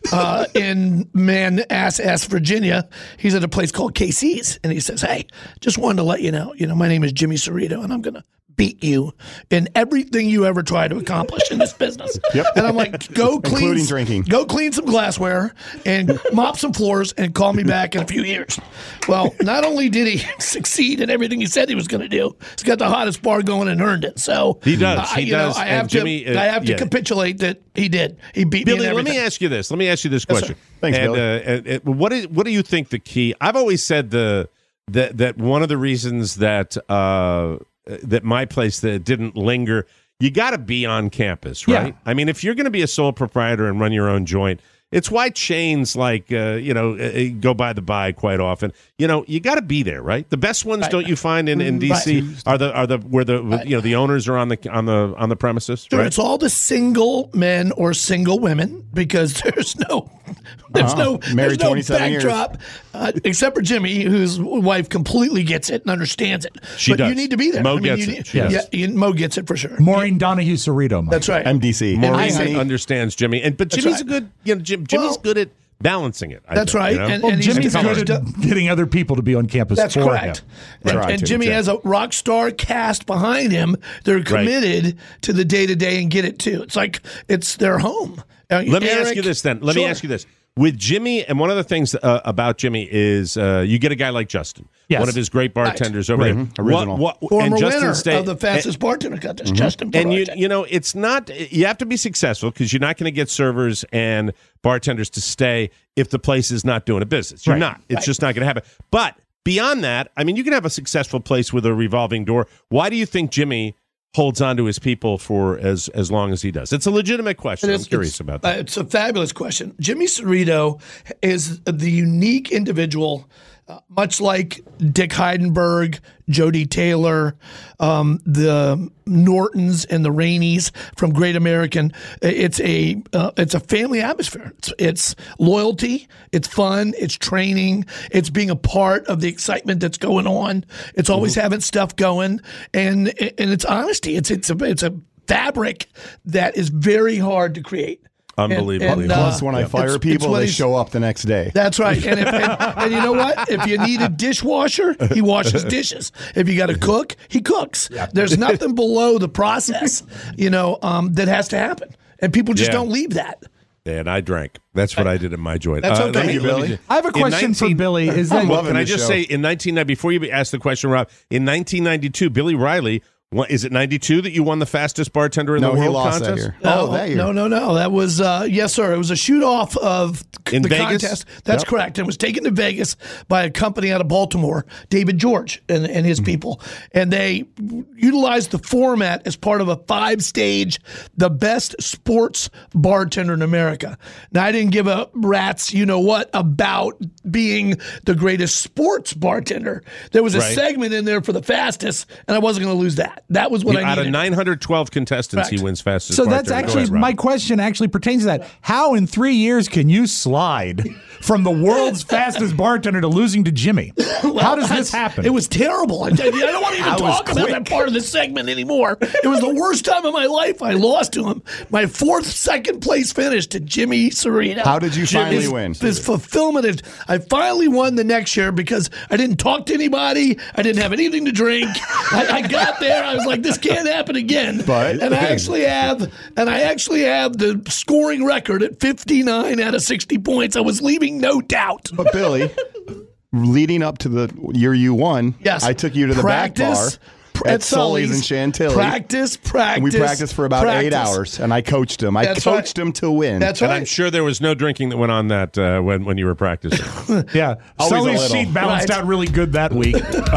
in Manassas, Virginia. He's at a place called KC's, and he says, "Hey, just wanted to let you know, my name is Jimmy Cerrito, and I'm gonna beat you in everything you ever try to accomplish in this business." Yep. And I'm like, Including drinking. Go clean some glassware and mop some floors and call me back in a few years. Well, not only did he succeed in everything he said he was going to do, he's got the hottest bar going in Herndon. So He does. He does. I And have Jimmy, to. I have to yeah. capitulate that he did. He beat me in Billy, let everything. me ask you this. Let me ask you this question. Thanks, and, what do you think the key? I've always said that one of the reasons that my place that didn't linger, you got to be on campus, right? Yeah. I mean, if you're going to be a sole proprietor and run your own joint, it's why chains like go by the by quite often. You got to be there, right? The best ones, don't you find in DC are the where the owners are on the premises. Sure, right? it's all the single men or single women because there's no Married 27 years. backdrop except for Jimmy, whose wife completely gets it and understands it. She but does. you need to be there. Mo gets it. She does. Mo gets it for sure. Maureen Donahue Cerrito. That's right. MDC. Maureen understands Jimmy, but Jimmy's right. a good. Jimmy's good at balancing it. I That's think, right. you know? And Well, he's Jimmy's encouraged good at getting other people to be on campus That's for correct. him. And, Right. and Jimmy has a rock star cast behind him. They're committed to the day to day and get it too. It's like it's their home. Let me ask you this then. Let me ask you this. With Jimmy, and one of the things about Jimmy is you get a guy like Justin, one of his great bartenders over there. Original. Former and Justin winner of the fastest bartender contest, Justin. And Bartender. it's not. You have to be successful because you're not going to get servers and bartenders to stay if the place is not doing a business. You're not. It's just not going to happen. But beyond that, I mean, you can have a successful place with a revolving door. Why do you think Jimmy holds on to his people for as long as he does? It's a legitimate question. I'm curious about that. It's a fabulous question. Jimmy Cerrito is the unique individual, much like Dick Heidenberg, Jody Taylor, the Nortons and the Rainies from Great American. It's a family atmosphere. It's loyalty, it's fun, it's training, it's being a part of the excitement that's going on. It's always having stuff going, and it's honesty. It's a fabric that is very hard to create. Unbelievable. Plus, when I fire people, they show up the next day. That's right. And you know what? If you need a dishwasher, he washes dishes. If you got to cook, he cooks. There's nothing below the process, that has to happen. And people just don't leave that. And I drank. That's what I did in my joint. That's okay. Thank you, Billy. I have a question for Billy. Is that can I just say, in 1990, before you ask the question, Rob, in 1992, Billy Riley, is it 92 that you won the fastest bartender in the world he lost contest? that year. That year. No. That was, yes, sir. It was a shoot-off of In the Vegas? contest. That's correct. It was taken to Vegas by a company out of Baltimore, David George and his people. And they utilized the format as part of a 5-stage, the best sports bartender in America. Now, I didn't give a rat's you-know-what about being the greatest sports bartender. There was a segment in there for the fastest, and I wasn't going to lose that. That was what I Out needed. of 912 contestants, he wins fastest. So that's bartender. actually Go ahead, Rob. my question. Actually pertains to that. How in 3 years can you slide from the world's fastest bartender to losing to Jimmy? How does this happen? It was terrible. I don't want to even talk about that part of the segment anymore. It was the worst time of my life. I lost to him. My 4th second place finish to Jimmy Cerino. How did you finally win? This fulfillment is, I finally won the next year because I didn't talk to anybody. I didn't have anything to drink. I got there. I was like, this can't happen again. And I actually have the scoring record at 59 out of 60 points. I was leaving no doubt. But Billy, leading up to the year you won, yes, I took you to the back bar at Sully's in Chantilly. Practice. And we practiced for about 8 hours, and I coached him. I coached him to win. That's right. And I'm sure there was no drinking that went on that when you were practicing. Yeah. Sully's sheet balanced out really good that week.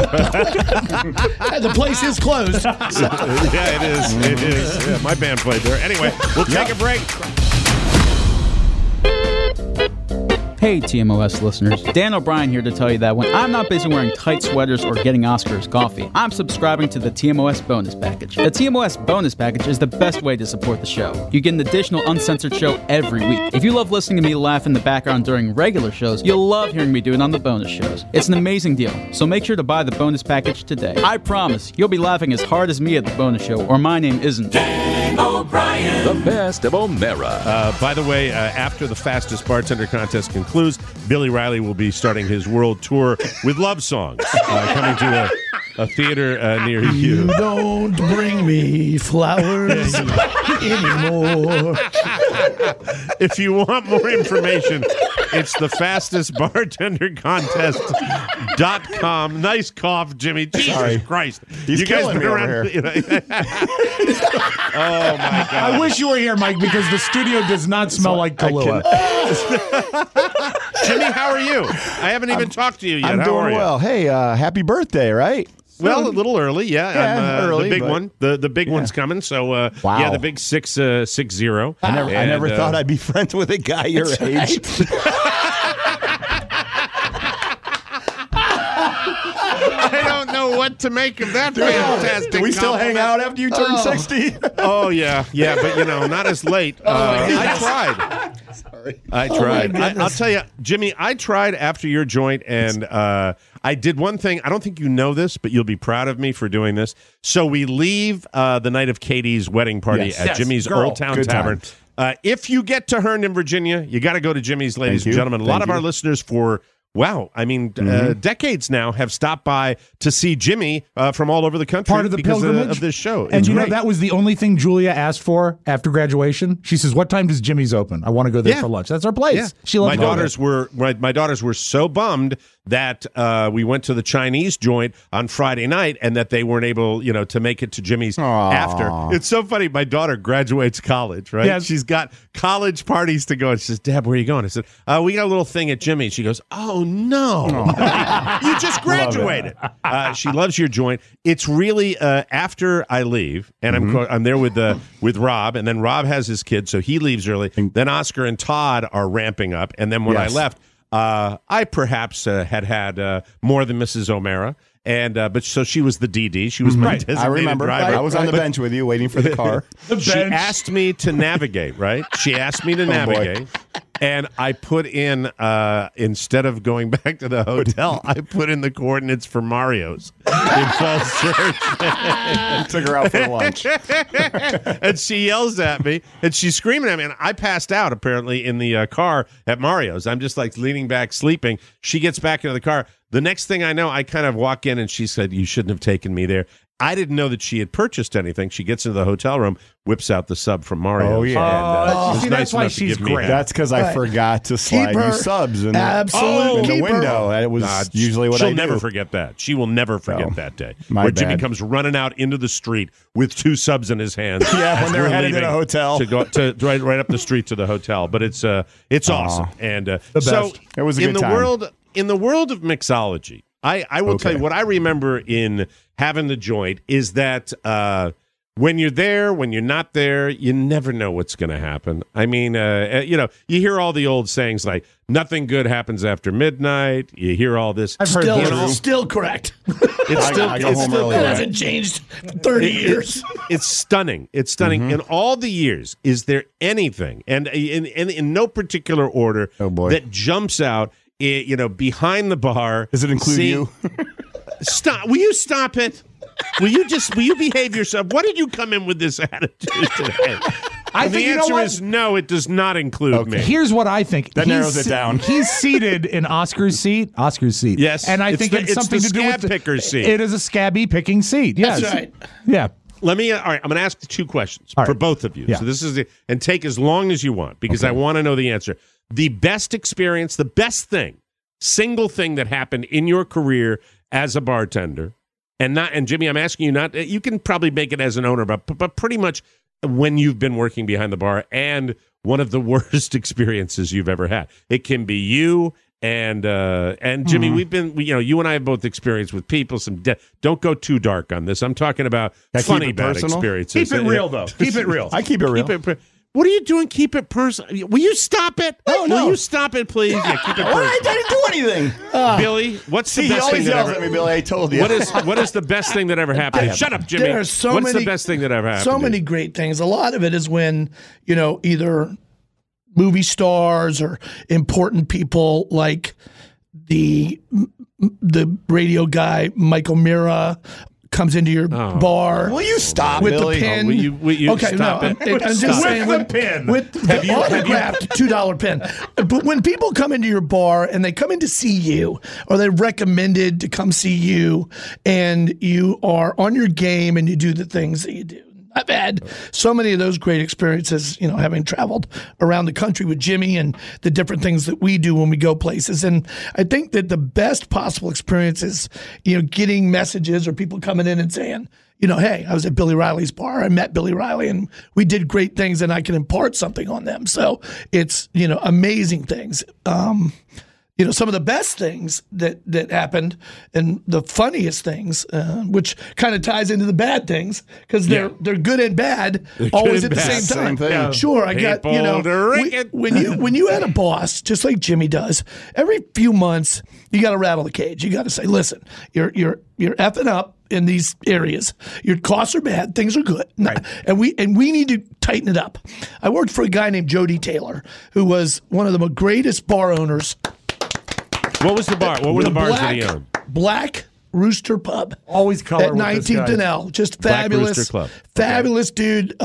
The place is closed. Yeah, it is. It is. Yeah, my band played there. Anyway, we'll take a break. Hey TMOS listeners, Dan O'Brien here to tell you that when I'm not busy wearing tight sweaters or getting Oscars coffee, I'm subscribing to the TMOS Bonus Package. The TMOS Bonus Package is the best way to support the show. You get an additional uncensored show every week. If you love listening to me laugh in the background during regular shows, you'll love hearing me do it on the bonus shows. It's an amazing deal, so make sure to buy the bonus package today. I promise you'll be laughing as hard as me at the bonus show, or my name isn't. Dan O'Brien, the best of O'Mara. By the way, after the fastest bartender contest concludes, Billy Riley will be starting his world tour with love songs, coming to a theater near you. You don't bring me flowers anymore. If you want more information, it's the fastestbartendercontest.com. Nice cough, Jimmy. Jesus Christ. He's you guys killing been me around. over here. Oh, my God. I wish you were here, Mike, because the studio does not smell like Kahlua. Jimmy, how are you? I haven't even talked to you yet. I'm How are doing you? well. Hey, happy birthday, right? Well, a little early, yeah. Early, the big but- one, the big one's coming. So, Wow. yeah, the big 6-0. I never thought I'd be friends with a guy your age. I don't know what to make of that fantastic. Do we still hang out after you turn 60? Oh yeah, but not as late. I tried. Sorry. I tried. I'll tell you, Jimmy. I tried after your joint, and I did one thing. I don't think you know this, but you'll be proud of me for doing this. So we leave the night of Katie's wedding party at Jimmy's Old Town Good Tavern. times. If you get to Herndon, Virginia, you got to go to Jimmy's, ladies and gentlemen. A lot of our listeners for decades now have stopped by to see Jimmy from all over the country. Part of the because pilgrimage of this show. And It's you know, great. that was the only thing Julia asked for after graduation. She says, "What time does Jimmy's open? I want to go there for lunch." That's our place. Yeah. She loves my daughters were so bummed that we went to the Chinese joint on Friday night and that they weren't able, to make it to Jimmy's after. It's so funny. My daughter graduates college, right? Yes. She's got college parties to go. And she says, "Dad, where are you going?" I said, "We got a little thing at Jimmy's." She goes, "Oh no, you just graduated." She loves your joint. It's really after I leave, and I'm there with Rob, and then Rob has his kids, so he leaves early. Then Oscar and Todd are ramping up, and then when I left, I perhaps had more than Mrs. O'Mara, and but so she was the DD. She was my designated I remember. driver. I was on the bench with you waiting for the car. She asked me to navigate, right? She asked me to navigate. And I put in, instead of going back to the hotel, I put in the coordinates for Mario's in Falls Church. Took her out for lunch. And she yells at me, and she's screaming at me. And I passed out, apparently, in the car at Mario's. I'm just like leaning back, sleeping. She gets back into the car. The next thing I know, I kind of walk in, and she said, "You shouldn't have taken me there." I didn't know that she had purchased anything. She gets into the hotel room, whips out the sub from Mario. Oh, yeah. And, see, nice that's why enough to she's give me great. half. That's because I forgot to slide Keep her. you subs in Absolutely. the window. It was usually what she'll I do. never forget that. She will never forget So, that day my where Jimmy bad. comes running out into the street with 2 subs in his hands. Yeah, when as they're we're headed to leaving the hotel. to go to right up the street to the hotel. But it's awesome. And so best. It was a in good the time. world of mixology, I will tell you what I remember in having the joint is that when you're there, when you're not there, you never know what's going to happen. I mean, you hear all the old sayings like nothing good happens after midnight. You hear all this. I've heard still correct. It's still, I go home early. It hasn't changed for 30 years. It's stunning. It's stunning. Mm-hmm. In all the years, is there anything, and in no particular order, that jumps out, behind the bar? Does it include you? Stop. Will you stop it? Will you behave yourself? Why did you come in with this attitude today? The answer is no, it does not include me. Here's what I think. That narrows it down. He's seated in Oscar's seat. Yes. And I think it's something to do with the scab picker seat. It is a scabby picking seat. Yes. That's right. Yeah. All right, I'm going to ask 2 questions for both of you. Yeah. So this is and take as long as you want because I want to know the answer. The best experience, the best thing, single thing that happened in your career as a bartender. And Jimmy, I'm asking you you can probably make it as an owner, but pretty much when you've been working behind the bar and one of the worst experiences you've ever had. It can be you and Jimmy, we've been, you and I have both experienced with people, don't go too dark on this. I'm talking about funny bad experiences. Keep it real, though. Keep it real. I keep it real. What are you doing? Keep it personal. Will you stop it? No. Will you stop it, please? Yeah, keep it personal. I didn't do anything. Billy, what's the best thing that ever? At me, Billy. I told you. What is the best thing that ever happened? Shut up, Jimmy. There are what's the best thing that ever happened? So many great things. A lot of it is when either movie stars or important people like the radio guy Michael Mira comes into your bar. Will you stop, with Billy? the pin? Will you okay, stop no, it? I'm just saying with the pin. With the autographed $2 pin. But when people come into your bar and they come in to see you, or they're recommended to come see you, and you are on your game and you do the things that you do. I've had so many of those great experiences, having traveled around the country with Jimmy and the different things that we do when we go places. And I think that the best possible experience is, getting messages or people coming in and saying, hey, I was at Billy Riley's bar. I met Billy Riley and we did great things and I can impart something on them. So it's, amazing things. Some of the best things that happened and the funniest things, which kind of ties into the bad things because they're good and bad always at the same time. Thing. Sure, I got when you had a boss just like Jimmy does, every few months you got to rattle the cage. You got to say, listen, you're effing up in these areas. Your costs are bad, things are good, right. and we need to tighten it up. I worked for a guy named Jody Taylor, who was one of the greatest bar owners. What was the bar? What were the bars that he owned? Black Rooster Pub. Always color at 19th and L. Just fabulous. Black Rooster Club. Fabulous dude.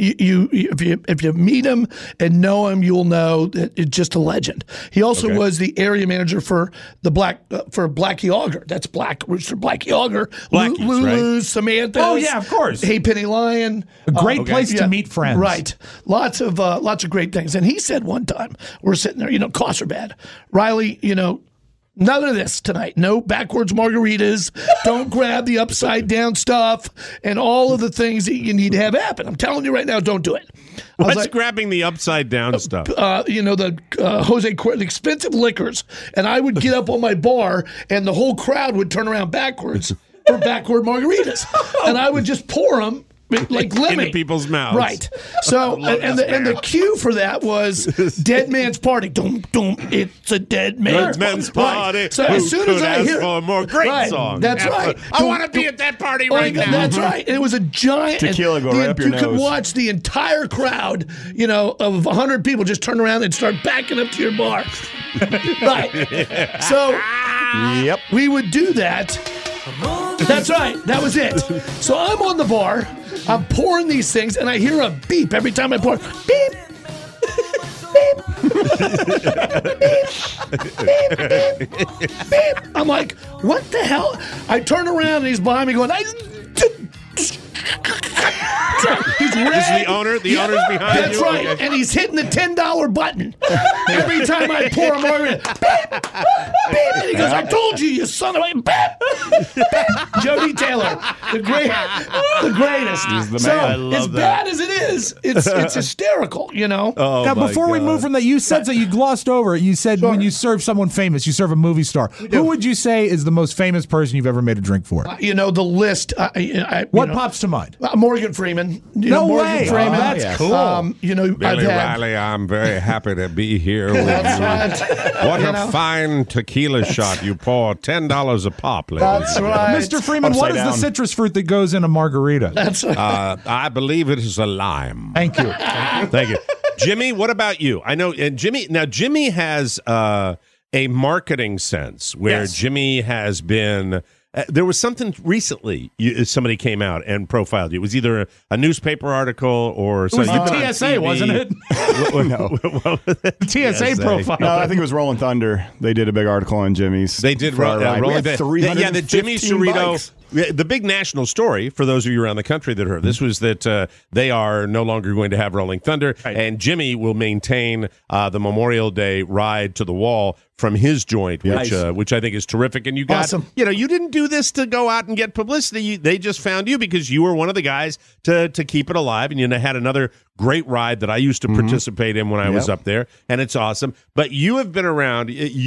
If you meet him and know him, you'll know that it's just a legend. He also was the area manager for the Blackie Auger. That's Black Rooster, Blackie Auger. Lulu's, right? Samantha's. Oh yeah, of course. Hey Penny Lion. A great place to meet friends. Right. Lots of great things. And he said one time, we're sitting there, costs are bad. Riley, none of this tonight. No backwards margaritas. Don't grab the upside down stuff and all of the things that you need to have happen. I'm telling you right now, don't do it. What's grabbing the upside down stuff? The Jose Cuervo, the expensive liquors. And I would get up on my bar and the whole crowd would turn around backwards for backward margaritas. And I would just pour them like lemon into people's mouths, right? So, and the cue for that was Dead Man's Party. Dum dum, it's a dead man's party. Right. So as soon as I hear for a more great song, that's right. I want to be at that party right now. That's right. And it was a giant tequila go right up your nose. You could watch the entire crowd, of 100 people just turn around and start backing up to your bar. Right. So, yep, we would do that. That's right. That was it. So I'm on the bar. I'm pouring these things, and I hear a beep every time I pour. Beep. Beep. Beep. Beep. Beep. I'm like, what the hell? I turn around, and he's behind me going, He's red. This is the owner? The owner's behind That's you? right. Okay. And he's hitting the $10 button. Every time I pour a margarita, beep, beep. And he goes, I told you, you son of a beep, beep. Jody Taylor, the greatest. He's the man. So, I as bad as it is, it's hysterical, you know? Oh, now, before we move from that, you said that you glossed over it. You said when you serve someone famous, you serve a movie star. Who would you say is the most famous person you've ever made a drink for? You know, the list. What pops to mind? Morgan Freeman. No Morgan way. Freeman. That's cool. You know, Billy I've had, Riley, I'm very happy to be here with That's you. right. What You a know? fine tequila shot you pour. $10 a pop, ladies. That's right. Mr. Freeman, what is the citrus fruit that goes in a margarita? That's right. I believe it is a lime. Thank you. Thank you. Jimmy, what about you? I know, and Jimmy has a marketing sense where Yes. Jimmy has been. There was something recently. Somebody came out and profiled you. It was either a newspaper article or It was you've been the on TSA, TV. wasn't it? No. The TSA profile. No, I think it was Rolling Thunder. They did a big article on Jimmy's. They did for our ride. We Rolling had Thunder. Yeah, the Jimmy 315 Cerrito. bikes. The big national story for those of you around the country that heard this was that they are no longer going to have Rolling Thunder, and Jimmy will maintain the Memorial Day ride to the wall from his joint, which I think is terrific. And you got, Awesome. you didn't do this to go out and get publicity. They just found you because you were one of the guys to keep it alive, and you had another great ride that I used to participate in when I was up there, and it's awesome. But you have been around.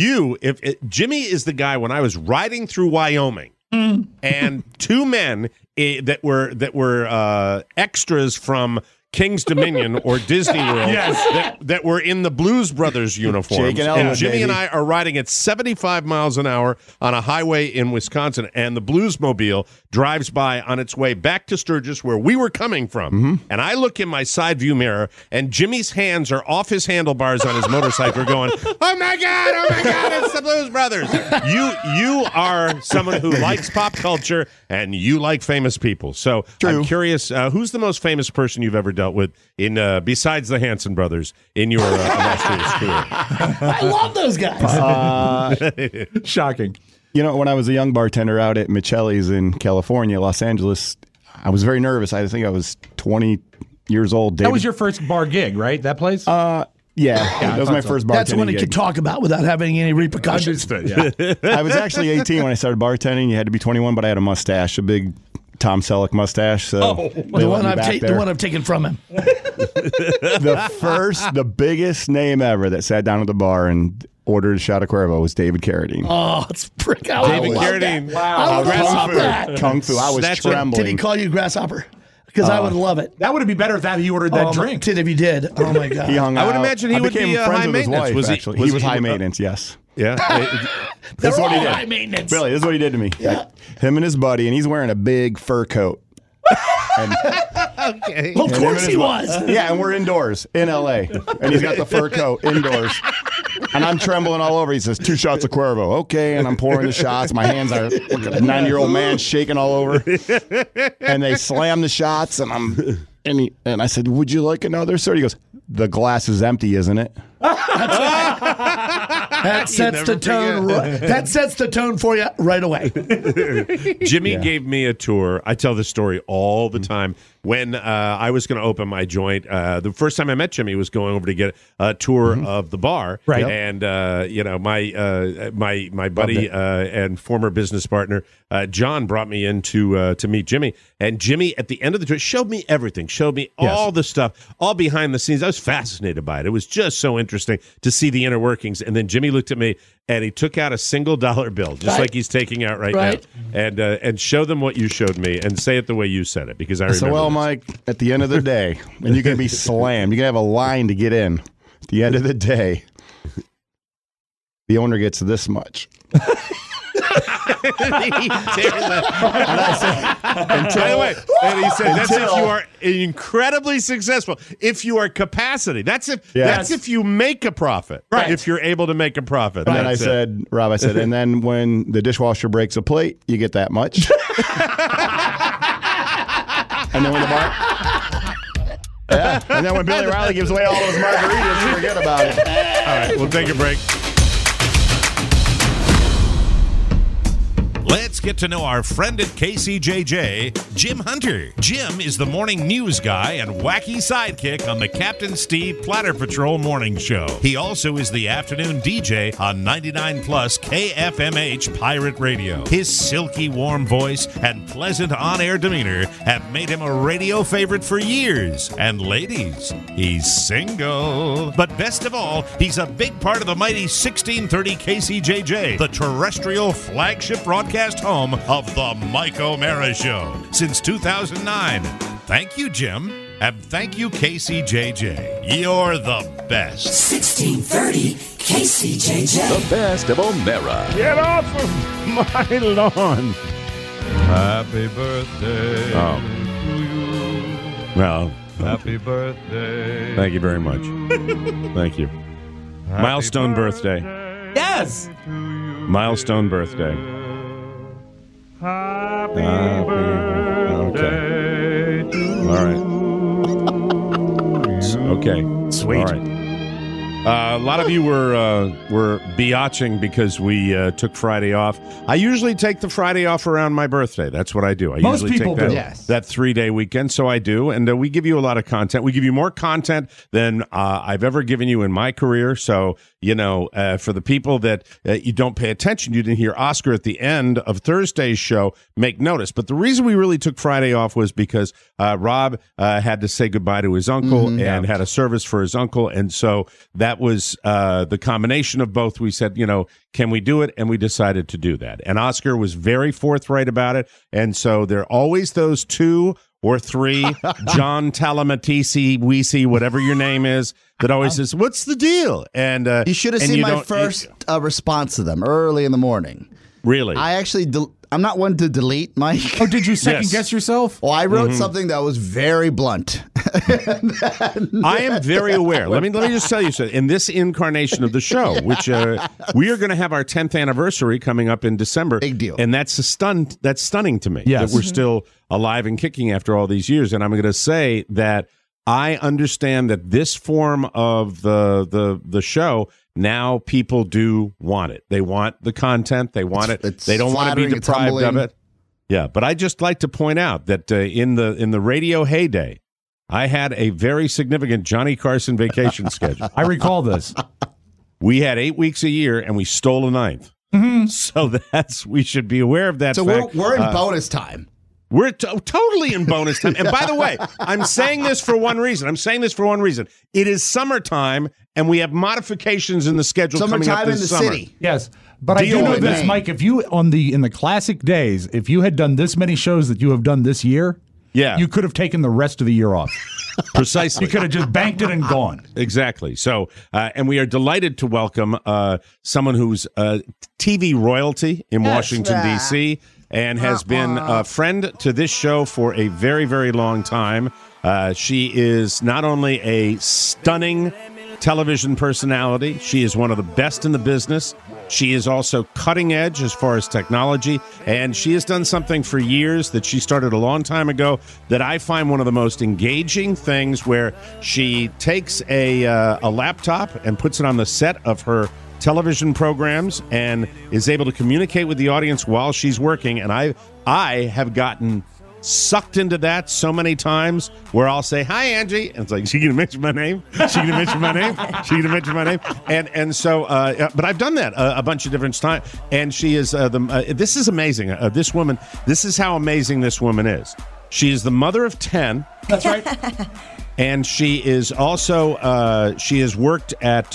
Jimmy is the guy when I was riding through Wyoming. And two men that were extras from King's Dominion or Disney World that were in the Blues Brothers uniforms. Jake and Ellen, Jimmy baby. and I are riding at 75 miles an hour on a highway in Wisconsin, and the Bluesmobile drives by on its way back to Sturgis, where we were coming from. And I look in my side view mirror, and Jimmy's hands are off his handlebars on his motorcycle going, oh my God, it's the Blues Brothers. You are someone who likes pop culture, and you like famous people. So I'm curious, who's the most famous person you've ever dealt with in besides the Hanson brothers in your illustrious career? I love those guys. Shocking. You know, when I was a young bartender out at Michelli's in California, Los Angeles, I was very nervous. I think I was 20 years old. That was your first bar gig, right? That place? Yeah, that was my first bartending That's one you gig. could talk about without having any repercussions. I was actually 18 when I started bartending. You had to be 21, but I had a mustache, a big Tom Selleck mustache. So The one I've taken from him. the biggest name ever that sat down at the bar and ordered a shot of Cuervo was David Carradine. Oh, it's prick. David Carradine. I would love that. Kung Fu. I was trembling. Did he call you Grasshopper? Because I would love it. That would be better if he ordered that drink. If he did. Oh, my God. He hung out. I would imagine he would became be friends high with his maintenance. wife, Was he- actually. was He was he- high maintenance, yes. Yeah. They're what all he did. high maintenance. Billy, this is what he did to me. Yeah. Him and his buddy, and he's wearing a big fur coat. Okay. Well, of course he was. Yeah, and we're indoors in L.A. And he's got the fur coat indoors. And I'm trembling all over. He says, 2 shots of Cuervo. Okay, and I'm pouring the shots. My hands are like a 90-year-old man shaking all over. And they slam the shots, and and I said, would you like another, sir? He goes, the glass is empty, isn't it? That sets the tone. That sets the tone for you right away. Jimmy gave me a tour. I tell this story all the time. When I was going to open my joint, the first time I met Jimmy was going over to get a tour of the bar. Right. And my buddy and former business partner John brought me in to meet Jimmy. And Jimmy at the end of the tour showed me everything. Showed me all the stuff, all behind the scenes. I was fascinated by it. It was just so interesting to see the inner workings. And then Jimmy looked at me and he took out a single dollar bill, just like he's taking out right now, and show them what you showed me and say it the way you said it, because I remember. So, well, Mike, at the end of the day, and you're going to be slammed, you're going to have a line to get in. At the end of the day, the owner gets this much. And I said, by the way, and he said, that's if you are incredibly successful. If you are capacity, that's if you make a profit. Right. If you're able to make a profit. And then I said, Rob, and then when the dishwasher breaks a plate, you get that much. And then when the bar. Yeah. And then when Billy Riley gives away all those margaritas, forget about it. All right, we'll take a break. Let's get to know our friend at KCJJ, Jim Hunter. Jim is the morning news guy and wacky sidekick on the Captain Steve Platter Patrol morning show. He also is the afternoon DJ on 99 Plus KFMH Pirate Radio. His silky warm voice and pleasant on-air demeanor have made him a radio favorite for years. And ladies, he's single. But best of all, he's a big part of the mighty 1630 KCJJ, the terrestrial flagship broadcast home of the Mike O'Mara Show since 2009. Thank you, Jim. And thank you, KCJJ. You're the best. 1630 KCJJ. The best of O'Mara. Get off of my lawn. Happy birthday to you. Well, happy birthday. Thank you very much. Thank you. Milestone birthday. Yes. Milestone birthday. Happy birthday okay. All right. Okay. Sweet. All right. A lot of you were biatching because we took Friday off. I usually take the Friday off around my birthday. That's what I do. I Most usually people take do. that 3-day weekend, so I do. And we give you a lot of content. We give you more content than I've ever given you in my career. So, for the people that you don't pay attention, you didn't hear Oscar at the end of Thursday's show, make notice. But the reason we really took Friday off was because Rob had to say goodbye to his uncle and had a service for his uncle. And so that was the combination of both. We said, can we do it? And we decided to do that. And Oscar was very forthright about it. And so there are always those 2 or 3 John Talamatisi, Weesey, whatever your name is, that always says, what's the deal? And you should have seen my first response to them early in the morning. Really? I actually, I'm not one to delete, Mike. Oh, did you second guess yourself? Well, I wrote something that was very blunt. I am very aware. Let me just tell you something. In this incarnation of the show, which we are going to have our 10th anniversary coming up in December. Big deal. And that's stunning to me yes. that we're still alive and kicking after all these years. And I'm going to say that I understand that this form of the show, now people do want it. They want the content. They want it. They don't want to be deprived of it. Yeah, but I just like to point out that in the radio heyday, I had a very significant Johnny Carson vacation schedule. I recall this. We had 8 weeks a year, and we stole a 9th. Mm-hmm. So we should be aware of that. So fact. we're in bonus time. We're totally in bonus time. And by the way, I'm saying this for one reason. It is summertime, and we have modifications in the schedule coming up this summer. City. Yes. But I do know this, Mike. If you in the classic days, if you had done this many shows that you have done this year, you could have taken the rest of the year off. Precisely. You could have just banked it and gone. Exactly. So, and we are delighted to welcome someone who's TV royalty in Washington, D.C., and has been a friend to this show for a very, very long time. She is not only a stunning television personality, she is one of the best in the business. She is also cutting edge as far as technology, and she has done something for years that she started a long time ago that I find one of the most engaging things, where she takes a laptop and puts it on the set of her television programs and is able to communicate with the audience while she's working. And I have gotten sucked into that so many times where I'll say, "Hi, Angie," and it's like, "She gonna mention my name? She gonna mention my name? She gonna mention my name?" And so, but I've done that a bunch of different times. And she is this is amazing. This woman. This is how amazing this woman is. She is the mother of 10. That's right. And she is also she has worked at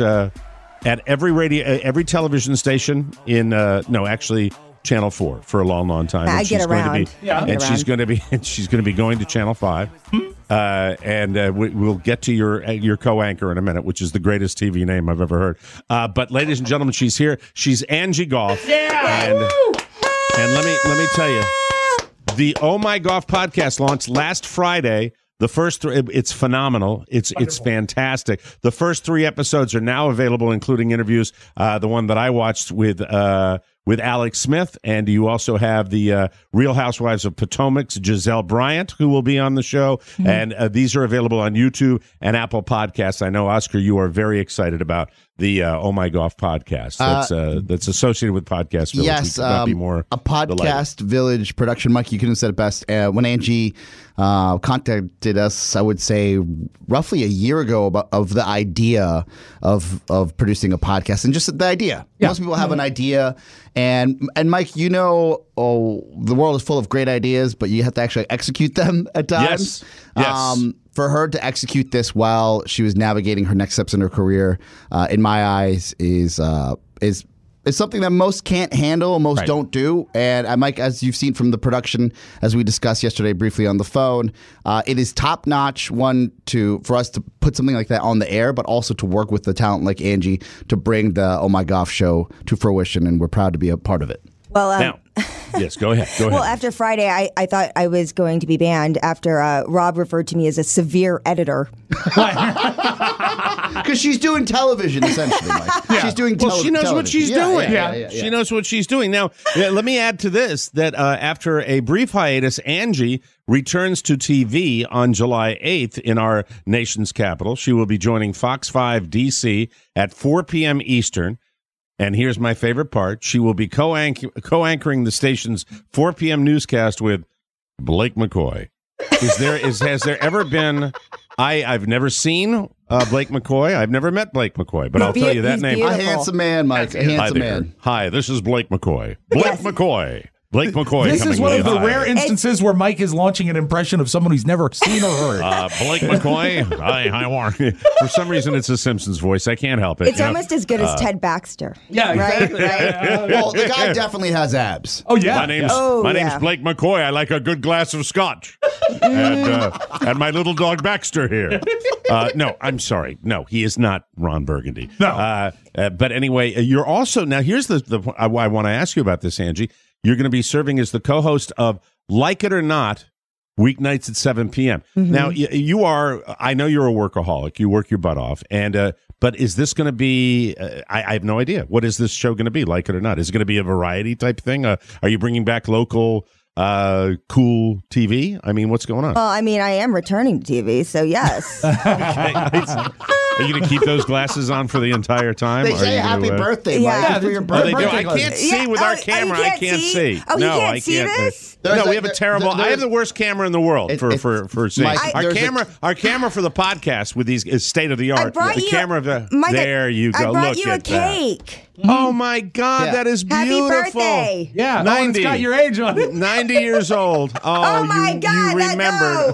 every television station in Channel 4 for a long, long time. I get around. She's going to be going to Channel 5. We'll get to your co-anchor in a minute, which is the greatest TV name I've ever heard. But ladies and gentlemen, she's here. She's Angie Goff. Yeah. And let me tell you, the Oh My Golf podcast launched last Friday. The first three, it's phenomenal. It's fantastic. The first 3 episodes are now available, including interviews. The one that I watched with with Alex Smith, and you also have the Real Housewives of Potomac's Giselle Bryant, who will be on the show. Mm-hmm. And these are available on YouTube and Apple Podcasts. I know, Oscar, you are very excited about the Oh My Golf podcast that's associated with Podcast Village. Yes, be more a Podcast Village production. Mike, you couldn't have said it best. When Angie contacted us, I would say roughly a year ago of the idea of producing a podcast, and just the idea. Yeah. Most people have an idea, and Mike, the world is full of great ideas, but you have to actually execute them at times. Yes. For her to execute this while she was navigating her next steps in her career, in my eyes, is something that most can't handle, most don't do. And Mike, as you've seen from the production, as we discussed yesterday briefly on the phone, it is top notch. For us to put something like that on the air, but also to work with the talent like Angie to bring the Oh My Golf show to fruition, and we're proud to be a part of it. Well, now, yes, go ahead. Well, after Friday, I thought I was going to be banned after Rob referred to me as a severe editor. Because she's doing television, essentially, Mike. Yeah. She's doing she knows what she's doing. Yeah. She knows what she's doing. Now, let me add to this that after a brief hiatus, Angie returns to TV on July 8th in our nation's capital. She will be joining Fox 5 DC at 4 p.m. Eastern. And here's my favorite part. She will be co-anchoring the station's 4 p.m. newscast with Blake McCoy. Has there ever been... I've never seen Blake McCoy. I've never met Blake McCoy, but I'll tell you that name. A handsome man, Mike. A handsome man. Hi, this is Blake McCoy. Blake McCoy. Blake McCoy. This is one of the rare instances where Mike is launching an impression of someone he's never seen or heard. Blake McCoy. Hi, how are you? For some reason, it's a Simpsons voice. I can't help it. It's almost as good as Ted Baxter. Yeah, exactly. Right? Well, the guy definitely has abs. Oh yeah. My name's Blake McCoy. I like a good glass of scotch, and my little dog Baxter here. No, I'm sorry. No, he is not Ron Burgundy. No. But anyway, you're also now. Here's the I want to ask you about this, Angie. You're going to be serving as the co-host of Like It or Not, weeknights at 7 p.m. Mm-hmm. Now, you are, I know you're a workaholic. You work your butt off. But is this going to be, I have no idea. What is this show going to be, Like It or Not? Is it going to be a variety type thing? Are you bringing back local cool TV? I mean, what's going on? Well, I mean, I am returning to TV, so yes. Are you going to keep those glasses on for the entire time? They say happy birthday, Mike. Yeah. For your birthday. Oh, they do. I can't see with our camera. I can't see. Oh, no, you can't I see can't. this? No, we have a terrible. I have the worst camera in the world for seeing. Mike, our camera for the podcast with these is state of the art. The camera of there you go. I brought Look you a at cake. That. Oh my God, that is beautiful. Happy birthday. Yeah, 90. It's got your age on it. 90 years old. Oh my God, you remember.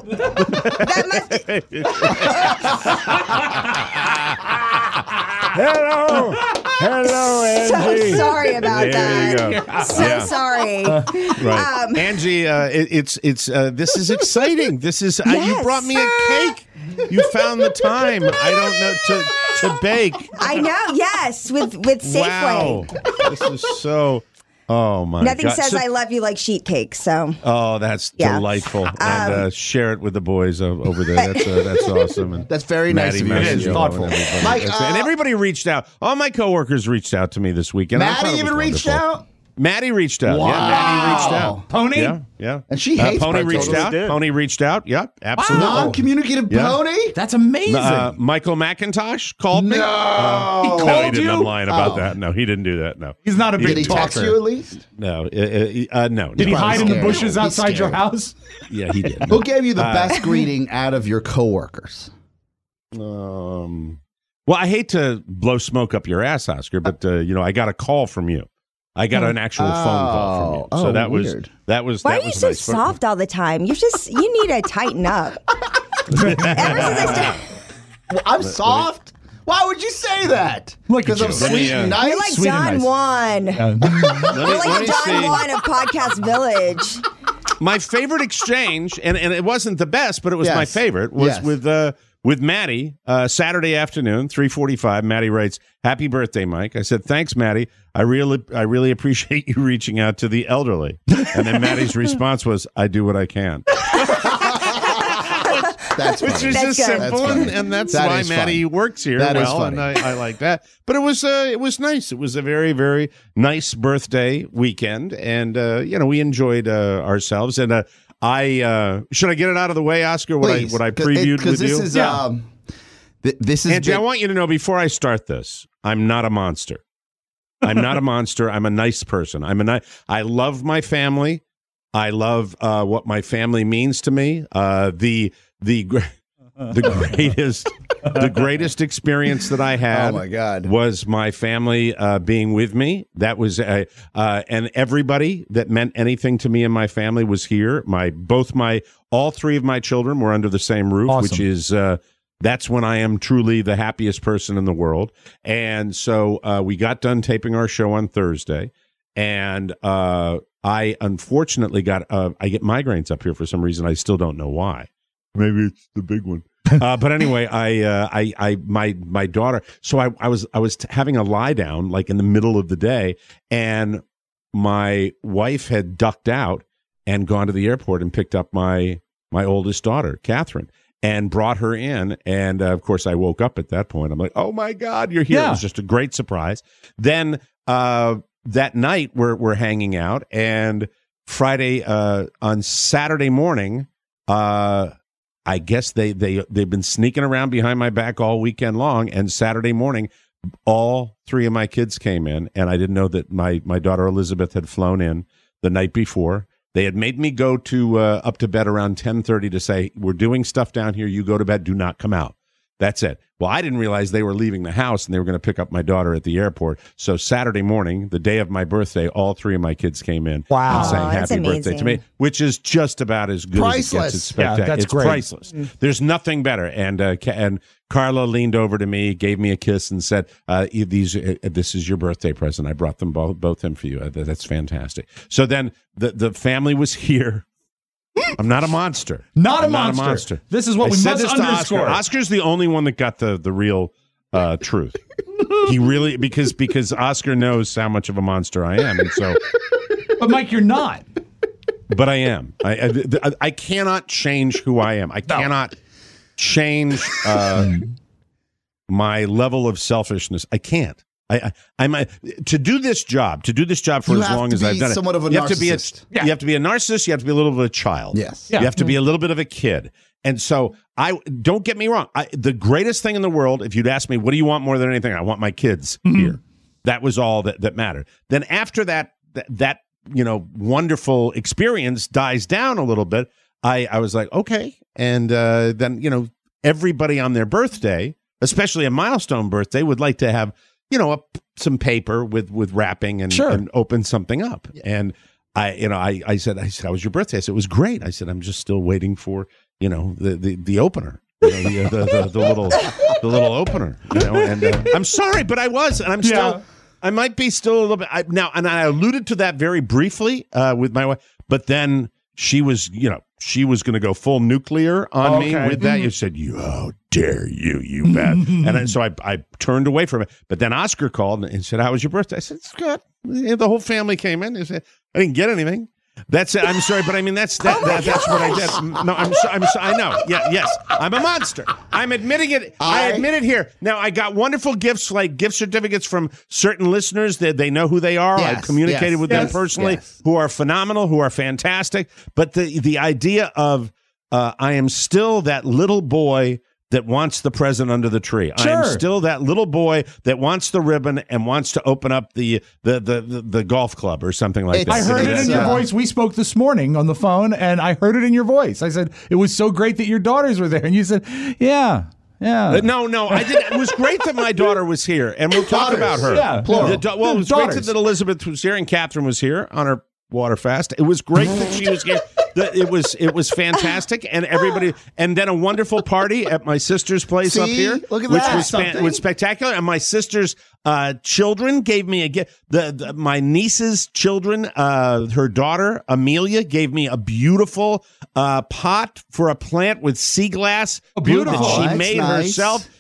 Hello, Angie. So sorry about that. You go. So sorry. Right, Angie. This is exciting. This is you brought me a cake. You found the time. I don't know to bake. I know. Yes, with Safeway. Wow, this is so. Oh my Nothing God. says I love you like sheet cake. So. Oh, that's delightful. And share it with the boys over there. That's awesome. And that's very nice of you. It is thoughtful. Mike, and everybody reached out. All my coworkers reached out to me this weekend. Maddie even reached out? Maddie reached out. Wow. Yeah, Maddie reached out. Pony? Yeah. And she hates Pony reached out. Pony reached out. Yep, absolutely. Non-communicative Pony? That's amazing. Michael McIntosh called me. No. He called didn't. you? I'm lying about that. No, he didn't do that. No. He's not a big Did he talker. text you at least? No. No. Did he hide in the bushes He's outside your scared. house? Yeah, he did. Who gave you the best greeting out of your coworkers? Well, I hate to blow smoke up your ass, Oscar, but I got a call from you. I got an actual phone call from you. So that weird. was Why are you so soft all the time? You need to tighten up. Ever since I started. Well, I'm soft. Why would you say that? Because I'm sweet and nice. You're like Don Juan. You're like the Don Juan of Podcast Village. My favorite exchange, and it wasn't the best, but it was my favorite, was with Maddie, Saturday afternoon, 3:45. Maddie writes, "Happy birthday, Mike." I said, "Thanks, Maddie. I really appreciate you reaching out to the elderly." And then Maddie's response was, "I do what I can." That's which funny. is That's just good. simple, and that's That why is Maddie fun. works here That is well, funny. and I like that. But it was nice. It was a very, very nice birthday weekend, and we enjoyed ourselves. And I should I get it out of the way, Oscar? What I previewed with you? This is Angie, I want you to know before I start this, I'm not a monster. I'm not a monster. I'm a nice person. I love my family. I love what my family means to me. The greatest experience that I had. Oh my God. Was my family being with me. That was and everybody that meant anything to me and my family was here. All three of my children were under the same roof, Awesome. which is that's when I am truly the happiest person in the world. And so we got done taping our show on Thursday, and I unfortunately I get migraines up here for some reason. I still don't know why. Maybe it's the big one. But anyway, my daughter. So I was having a lie down like in the middle of the day, and my wife had ducked out and gone to the airport and picked up my oldest daughter, Catherine, and brought her in. And of course, I woke up at that point. I'm like, oh my God, you're here! Yeah. It was just a great surprise. Then that night we're hanging out, and Friday on Saturday morning. I guess they've been sneaking around behind my back all weekend long, and Saturday morning, all three of my kids came in, and I didn't know that my daughter Elizabeth had flown in the night before. They had made me go to up to bed around 10:30 to say, we're doing stuff down here. You go to bed. Do not come out. That's it. Well, I didn't realize they were leaving the house and they were going to pick up my daughter at the airport. So Saturday morning, the day of my birthday, all three of my kids came in and sang happy birthday to me, which is just about as good as it gets. It's spectacular. That's it's great. priceless. There's nothing better. And Carla leaned over to me, gave me a kiss, and said, "This is your birthday present. I brought them both in for you. That's fantastic." So then the family was here. I'm not a monster. Not a monster. This is what we must underscore. Oscar's the only one that got the real truth. He really because Oscar knows how much of a monster I am, and so. But Mike, you're not. But I am. I cannot change who I am. I cannot change my level of selfishness. I can't. I'm to do this job for as long as I've done it. Somewhat of a you narcissist. You have to be a narcissist. You have to be a little bit of a child. Yes. You have to be a little bit of a kid. And so don't get me wrong. The greatest thing in the world, if you'd ask me, what do you want more than anything? I want my kids here. That was all that mattered. Then after that wonderful experience dies down a little bit, I was like, okay. And then, everybody on their birthday, especially a milestone birthday, would like to have some paper with wrapping and open something up. And I said, how was your birthday? I said, it was great. I said, I'm just still waiting for, the opener, the little opener, and I'm sorry, but I was, and I'm still, I might be still a little bit now. And I alluded to that very briefly with my wife, but then she was going to go full nuclear on me with that. You said, how dare you bet. And so I turned away from it. But then Oscar called and said, how was your birthday? I said, it's good. The whole family came in. They said, I didn't get anything. That's it. I'm sorry, but I mean, that's what I did. No, I'm sorry. I know. Yeah, yes. I'm a monster. I'm admitting it. I admit it here. Now, I got wonderful gifts, like gift certificates from certain listeners that they know who they are. Yes, I've communicated with them personally, who are phenomenal, who are fantastic. But the idea of I am still that little boy that wants the present under the tree. I am still that little boy that wants the ribbon and wants to open up the golf club or something like that. I heard it in your voice. We spoke this morning on the phone, and I heard it in your voice. I said, it was so great that your daughters were there. And you said, yeah. No, I didn't. It was great that my daughter was here, and we'll talk about her. Yeah, plural. It was great that Elizabeth was here and Catherine was here on her water fast. It was great that she was here. It was fantastic, and everybody, and then a wonderful party at my sister's place up here, look at which that. was spectacular. And my sister's children gave me a gift. My niece's children, her daughter Amelia, gave me a beautiful pot for a plant with sea glass that she made herself.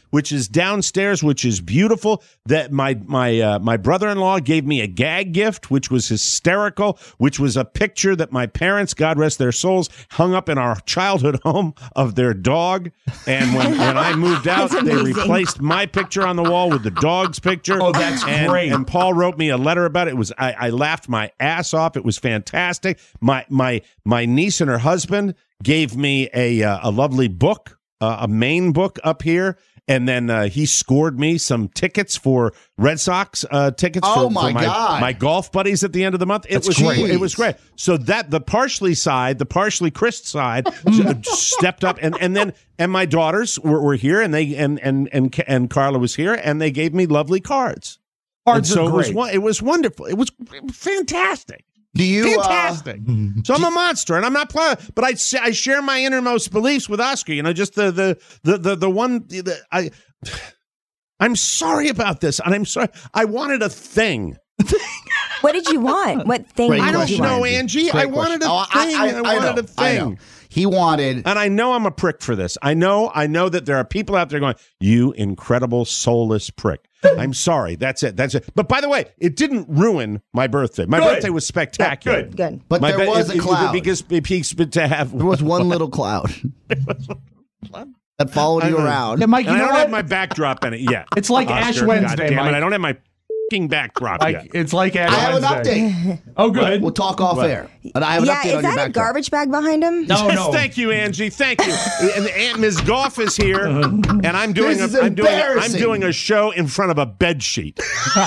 which is downstairs, which is beautiful. That my brother-in-law gave me a gag gift, which was hysterical, which was a picture that my parents, God rest their souls, hung up in our childhood home of their dog. And when I moved out, they replaced my picture on the wall with the dog's picture. Oh, that's great. And Paul wrote me a letter about it. It was I laughed my ass off. It was fantastic. My niece and her husband gave me a lovely book, a Maine book up here. And then he scored me some tickets for Red Sox tickets for my golf buddies at the end of the month. It was great. So that the partially Chris side stepped up, and my daughters were here, and they and Carla was here, and they gave me lovely cards. Cards are great. It was wonderful. It was fantastic. Fantastic. So I'm a monster, and I'm not playing. But I share my innermost beliefs with Oscar. You know, just the one. I'm sorry about this, and I'm sorry. I wanted a thing. What did you want? What thing? I don't know, Angie. I wanted a thing. I wanted a thing. He wanted, and I know I'm a prick for this. I know that there are people out there going, "You incredible soulless prick." I'm sorry. That's it. But by the way, it didn't ruin my birthday. My birthday was spectacular. Good. But there was a cloud. There was one little cloud that followed you around. Yeah, Mike, you I know don't what? have my backdrop in it yet. It's like Ash Wednesday, damn Mike. it, I don't have my fucking backdrop yet. It's like Ash I have an Wednesday. update. Oh, good. We'll talk off air. And I have an update is on your that a backdrop. garbage bag behind him? No. Thank you, Angie. Thank you. And Aunt Ms. Goff is here, and I'm doing a show in front of a bed sheet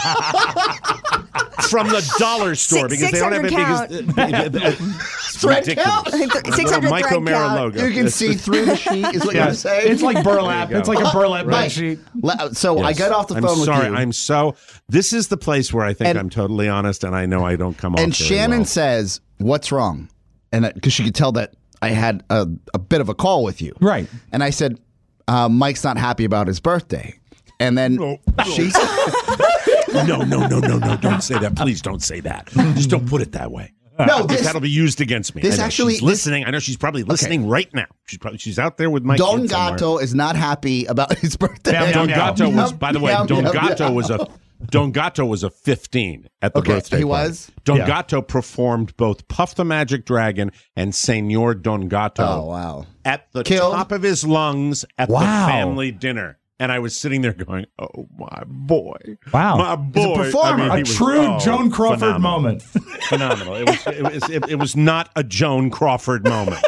from the dollar store because they don't have it it's ridiculous. 600 Mike thread O'Mara count. logo. You can see through the sheet, is what you're saying. It's like burlap. It's like a burlap bed sheet. So I got off the phone with you. This is the place where I think I'm totally honest, and I know I don't come off. And very Shannon well. says, "What's wrong?" And because she could tell that I had a bit of a call with you, right? And I said, "Mike's not happy about his birthday." And then she said, No, don't say that. Please don't say that. Just don't put it that way. No, that'll be used against me. She's listening. I know she's probably listening right now. She's out there with my Don kid somewhere. Gato is not happy about his birthday. Don Gato was, by the way, Don Gato was a 15 at the birthday he party. was? Don Gato performed both Puff the Magic Dragon and Senor Don Gato. Oh, wow. At the top of his lungs at the family dinner. And I was sitting there going, "Oh, my boy. Wow. My boy." He's a performer. A true Joan Crawford phenomenal. moment. Phenomenal. It was not a Joan Crawford moment.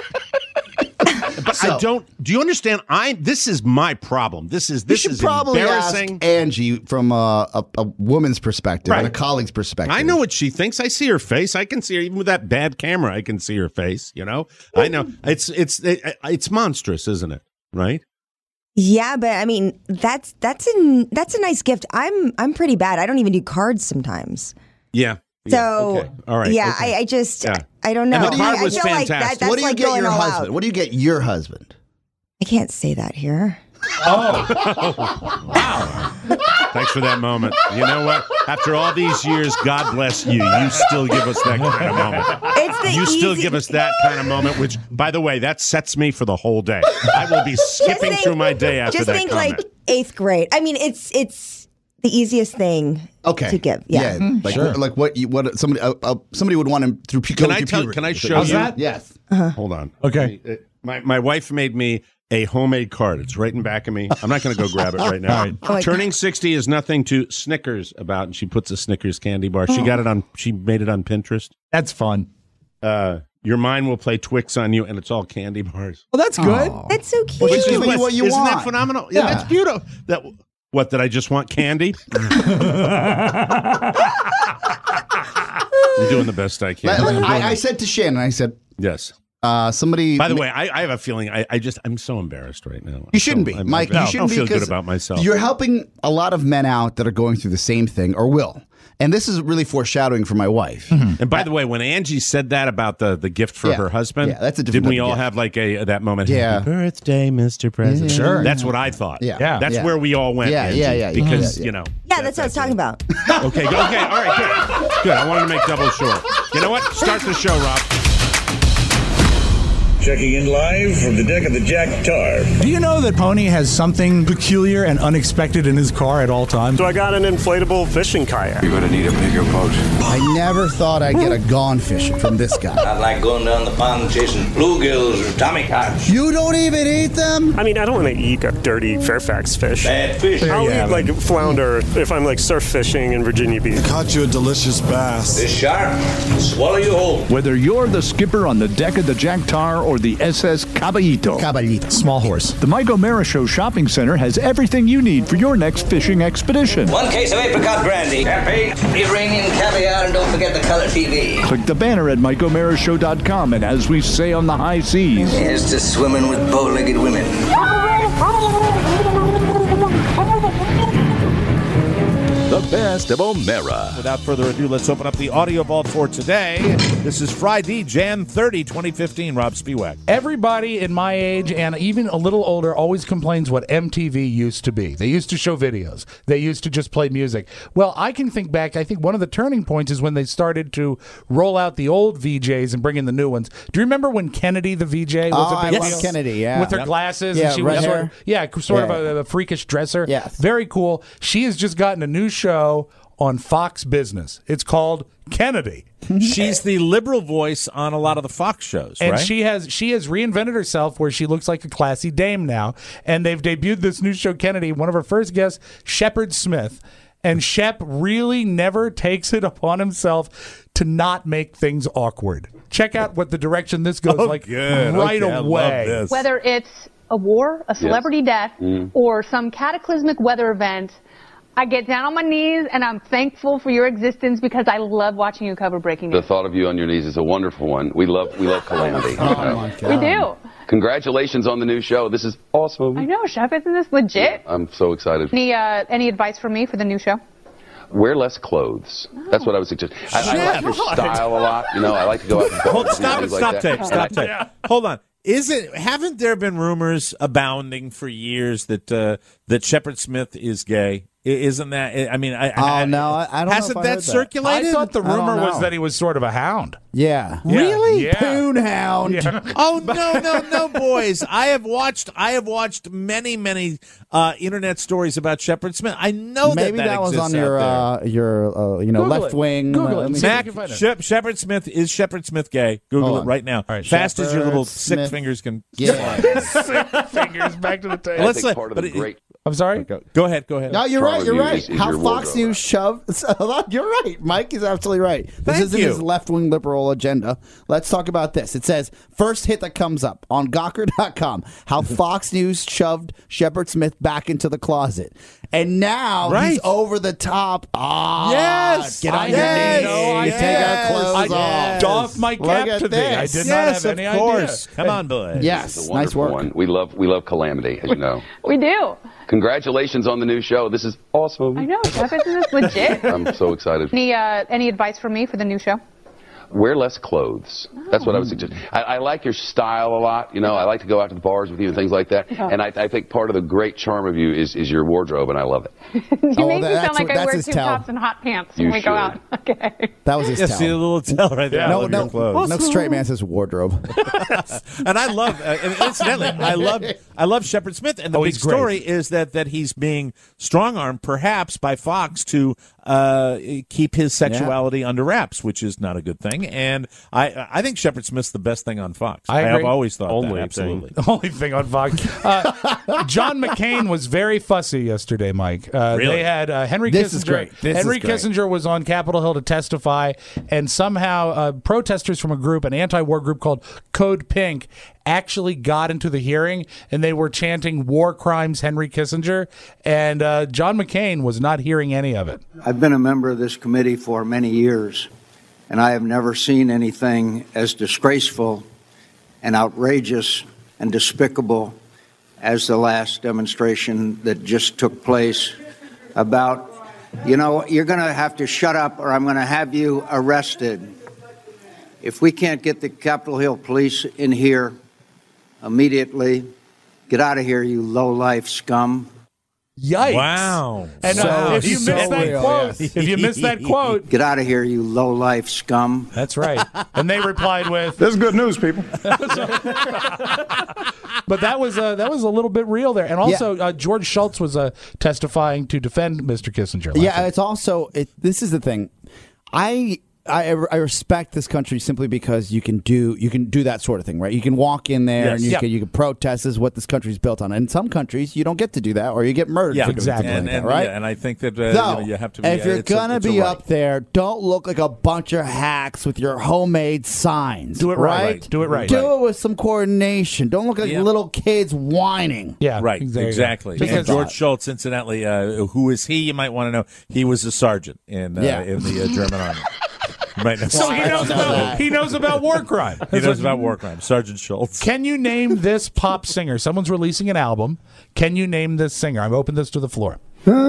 But do you understand? This is my problem. This is probably embarrassing. Ask Angie from a woman's perspective and a colleague's perspective. I know what she thinks. I see her face. I can see her even with that bad camera. I can see her face. You know, I know it's monstrous, isn't it? Right? Yeah, but I mean that's a nice gift. I'm pretty bad. I don't even do cards sometimes. Yeah. So okay. All right. Yeah, okay. I don't know. And the card was I feel fantastic. like that's what do you like get going your all husband? out. What do you get your husband? I can't say that here. Oh. Wow. Thanks for that moment. You know what? After all these years, God bless you. You still give us that kind of moment. Still give us that kind of moment, which, by the way, that sets me for the whole day. I will be skipping through my day after that Just think comment. like 8th grade. I mean, it's the easiest thing to give. Yeah. Like, like what somebody would want him through puberty. Can I show you? That? Yes. Hold on. Okay. My wife made me a homemade card. It's right in back of me. I'm not going to go grab it right now. Turning 60 is nothing to Snickers about, and she puts a Snickers candy bar. She got it she made it on Pinterest. That's fun. Your mind will play Twix on you, and it's all candy bars. Well, that's good. That's so cute. Well, she's giving you what you Isn't want. that phenomenal? Yeah, that's beautiful. What, did I just want candy? I'm doing the best I can. I said to Shannon, I said, yes. Somebody. By the way, I have a feeling I'm so embarrassed right now. You shouldn't be, Mike. You shouldn't I don't be feel good about myself. You're helping a lot of men out that are going through the same thing or will. And this is really foreshadowing for my wife. Mm-hmm. And by the way, when Angie said that about the gift for her husband, that's a different didn't we type of all gift. have like that moment? Yeah. Happy birthday, Mr. President. Sure. That's what I thought. Yeah. That's where we all went. Angie, Because you know. Yeah, that's what I was talking about. Okay. All right. Good. I wanted to make double sure. You know what? Start the show, Rob. Checking in live from the deck of the Jack Tar. Do you know that Pony has something peculiar and unexpected in his car at all times? So I got an inflatable fishing kayak. You're going to need a bigger boat. I never thought I'd get a gone fishing from this guy. Not like going down the pond chasing bluegills or tommycocks. You don't even eat them? I mean, I don't want to eat a dirty Fairfax fish. Bad fish. I'll eat like flounder if I'm like surf fishing in Virginia Beach. I caught you a delicious bass. This shark will swallow you whole. Whether you're the skipper on the deck of the Jack Tar or the SS Caballito. Small horse. The Mike O'Mara Show Shopping Center has everything you need for your next fishing expedition. 1 case of apricot brandy. Champagne, Iranian caviar, and don't forget the color TV. Click the banner at MikeO'MaraShow.com, and as we say on the high seas, Here's to swimming with bow-legged women. The best of O'Mara. Without further ado, let's open up the audio vault for today. This is Friday, Jan 30, 2015. Rob Spiewak. Everybody in my age and even a little older always complains what MTV used to be. They used to show videos. They used to just play music. Well, I can think back. I think one of the turning points is when they started to roll out the old VJs and bring in the new ones. Do you remember when Kennedy, the VJ, was a big deal? Kennedy, yeah. With her glasses. Yeah, and she red was hair. sort of a freakish dresser. Yes. Very cool. She has just gotten a new show on Fox Business. It's called Kennedy. She's the liberal voice on a lot of the Fox shows, and right? she has reinvented herself where she looks like a classy dame now. And they've debuted this new show, Kennedy. One of her first guests, Shepard Smith. And Shep really never takes it upon himself to not make things awkward. Check out what the direction this goes right away. Whether it's a war, a celebrity death, or some cataclysmic weather event, I get down on my knees and I'm thankful for your existence because I love watching you cover breaking news. The thought of you on your knees is a wonderful one. We love Calamity. My God. We do. Congratulations on the new show. This is awesome. I know, Chef. Isn't this legit? I'm so excited. Any advice for me for the new show? Wear less clothes. That's what I would suggest. I like your style a lot. You know, I like to go out and Hold, stop tape. Hold on. Haven't there been rumors abounding for years that Shepard Smith is gay? Isn't that? I mean, I don't know. Hasn't that circulated? I thought the rumor was that he was sort of a hound. Yeah. Really? Yeah. Poon hound. Yeah. Oh no, boys! I have watched many internet stories about Shepard Smith. I know maybe that was on your left wing. Google it. Mac, Shepard Smith is Shepard Smith gay? Google it right now. Right, fast as your little Smith. sick fingers can. Yeah. Sick fingers back to the table. I think part of the great. I'm sorry. Go ahead. No, you're right. You're right. Is How your Fox wardrobe, News shoved. You're right. Mike is absolutely right. This Thank isn't you. his left-wing liberal agenda. Let's talk about this. It says, first hit that comes up on Gawker.com, how Fox News shoved Shepard Smith back into the closet. And now he's over the top. Yes. Get on Yes. your knees. No, I take our clothes off. Doff my cap Look at to thee. I this. did not have any of course. idea. Come on, boys. Yes. It's a Nice wonderful work. one. We love Calamity, as you know. We do. Congratulations on the new show. This is awesome. I know, Chef. Isn't this legit? I'm so excited. Any advice for me for the new show? Wear less clothes. That's what I would suggest. I like your style a lot. You know, I like to go out to the bars with you and things like that. Yeah. And I think part of the great charm of you is your wardrobe, and I love it. You make me sound like I wear two tops and hot pants when You we go should. out. Okay. That was his tell. See a little tell right there. No, I love your clothes. no straight man says wardrobe. And I love, and incidentally, I love Shepard Smith. And the big he's great. story is that he's being strong-armed, perhaps by Fox, to keep his sexuality under wraps, which is not a good thing. And I think Shepard Smith's the best thing on Fox. I agree. have always thought Only that. Absolutely. The only thing on Fox. John McCain was very fussy yesterday, Mike. Really? They had Henry This Kissinger. is great. Henry Kissinger was on Capitol Hill to testify, and somehow protesters from a group, an anti-war group called Code Pink, actually got into the hearing, and they were chanting "War Crimes, Henry Kissinger," and John McCain was not hearing any of it. I've been a member of this committee for many years, and I have never seen anything as disgraceful and outrageous and despicable as the last demonstration that just took place about, you're going to have to shut up or I'm going to have you arrested. If we can't get the Capitol Hill police in here immediately, get out of here, you low-life scum. Yikes! Wow. And if you missed that quote, Get out of here, you low-life scum. That's right. And they replied with, "This is good news, people." But that was a little bit real there. And also, George Shultz was testifying to defend Mr. Kissinger. Yeah, it's also this is the thing. I respect this country simply because you can do that sort of thing, right? You can walk in there and you can protest. This is what this country's built on. And in some countries, you don't get to do that, or you get murdered. Yeah, for doing exactly. something like that, right? And I think that you have to. If you're gonna be up there, don't look like a bunch of hacks with your homemade signs. Do it right. Do it right. Do it with some coordination. Don't look like little kids whining. Yeah, right. Exactly. And George Shultz, incidentally, who is he? You might want to know. He was a sergeant in the German army. So he knows about war crime. He knows about war crime. Sergeant Schultz. Can you name this pop singer? Someone's releasing an album. Can you name this singer? I'm open this to the floor.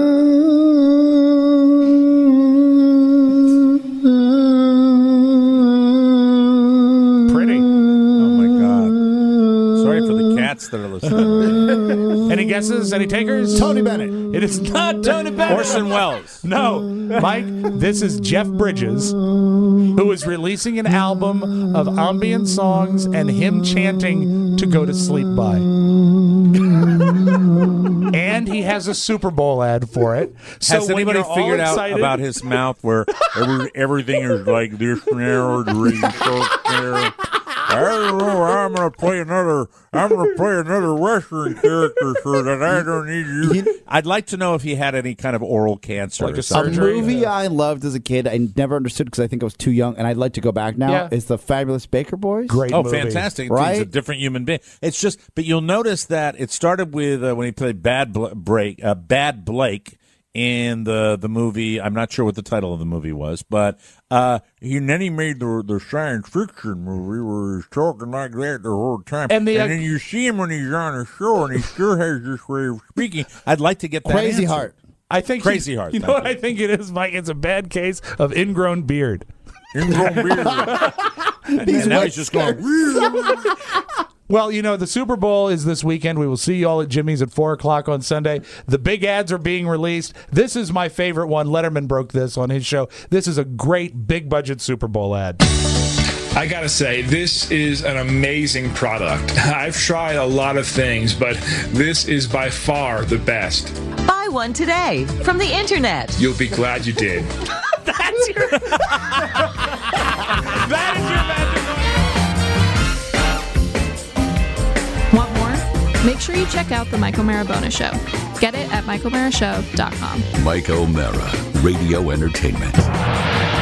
Pretty. Oh my God. Sorry for the cats that are listening. Any guesses? Any takers? Tony Bennett. It is not Tony Bennett. Orson Welles. No. Mike, this is Jeff Bridges, who is releasing an album of ambient songs and him chanting "To Go to Sleep By." And he has a Super Bowl ad for it. So has anybody figured out about his mouth where everything is like this narrow, I don't know. I'm gonna play another Western character so that I don't need you. I'd like to know if he had any kind of oral cancer. Like a movie I loved as a kid, I never understood because I think I was too young, and I'd like to go back now. Is The Fabulous Baker Boys? Great movie. Fantastic! Right? He's a different human being. It's just, but you'll notice that it started with when he played Bad Blake in the movie. I'm not sure what the title of the movie was, but then he made the science fiction movie where he's talking like that the whole time. And then you see him when he's on a show, and he still has this way of speaking. I'd like to get that Crazy answer. Heart. I think Crazy Heart. You know what I think it is, Mike? It's a bad case of ingrown beard. Ingrown beard. and now he's just going. Well, you know, the Super Bowl is this weekend. We will see you all at Jimmy's at 4 o'clock on Sunday. The big ads are being released. This is my favorite one. Letterman broke this on his show. This is a great big-budget Super Bowl ad. I gotta say, this is an amazing product. I've tried a lot of things, but this is by far the best. Buy one today from the internet. You'll be glad you did. That's your... That is your magic. Want more? Make sure you check out The Mike O'Mara Bonus Show. Get it at MikeO'MaraShow.com. Mike O'Mara, Radio Entertainment.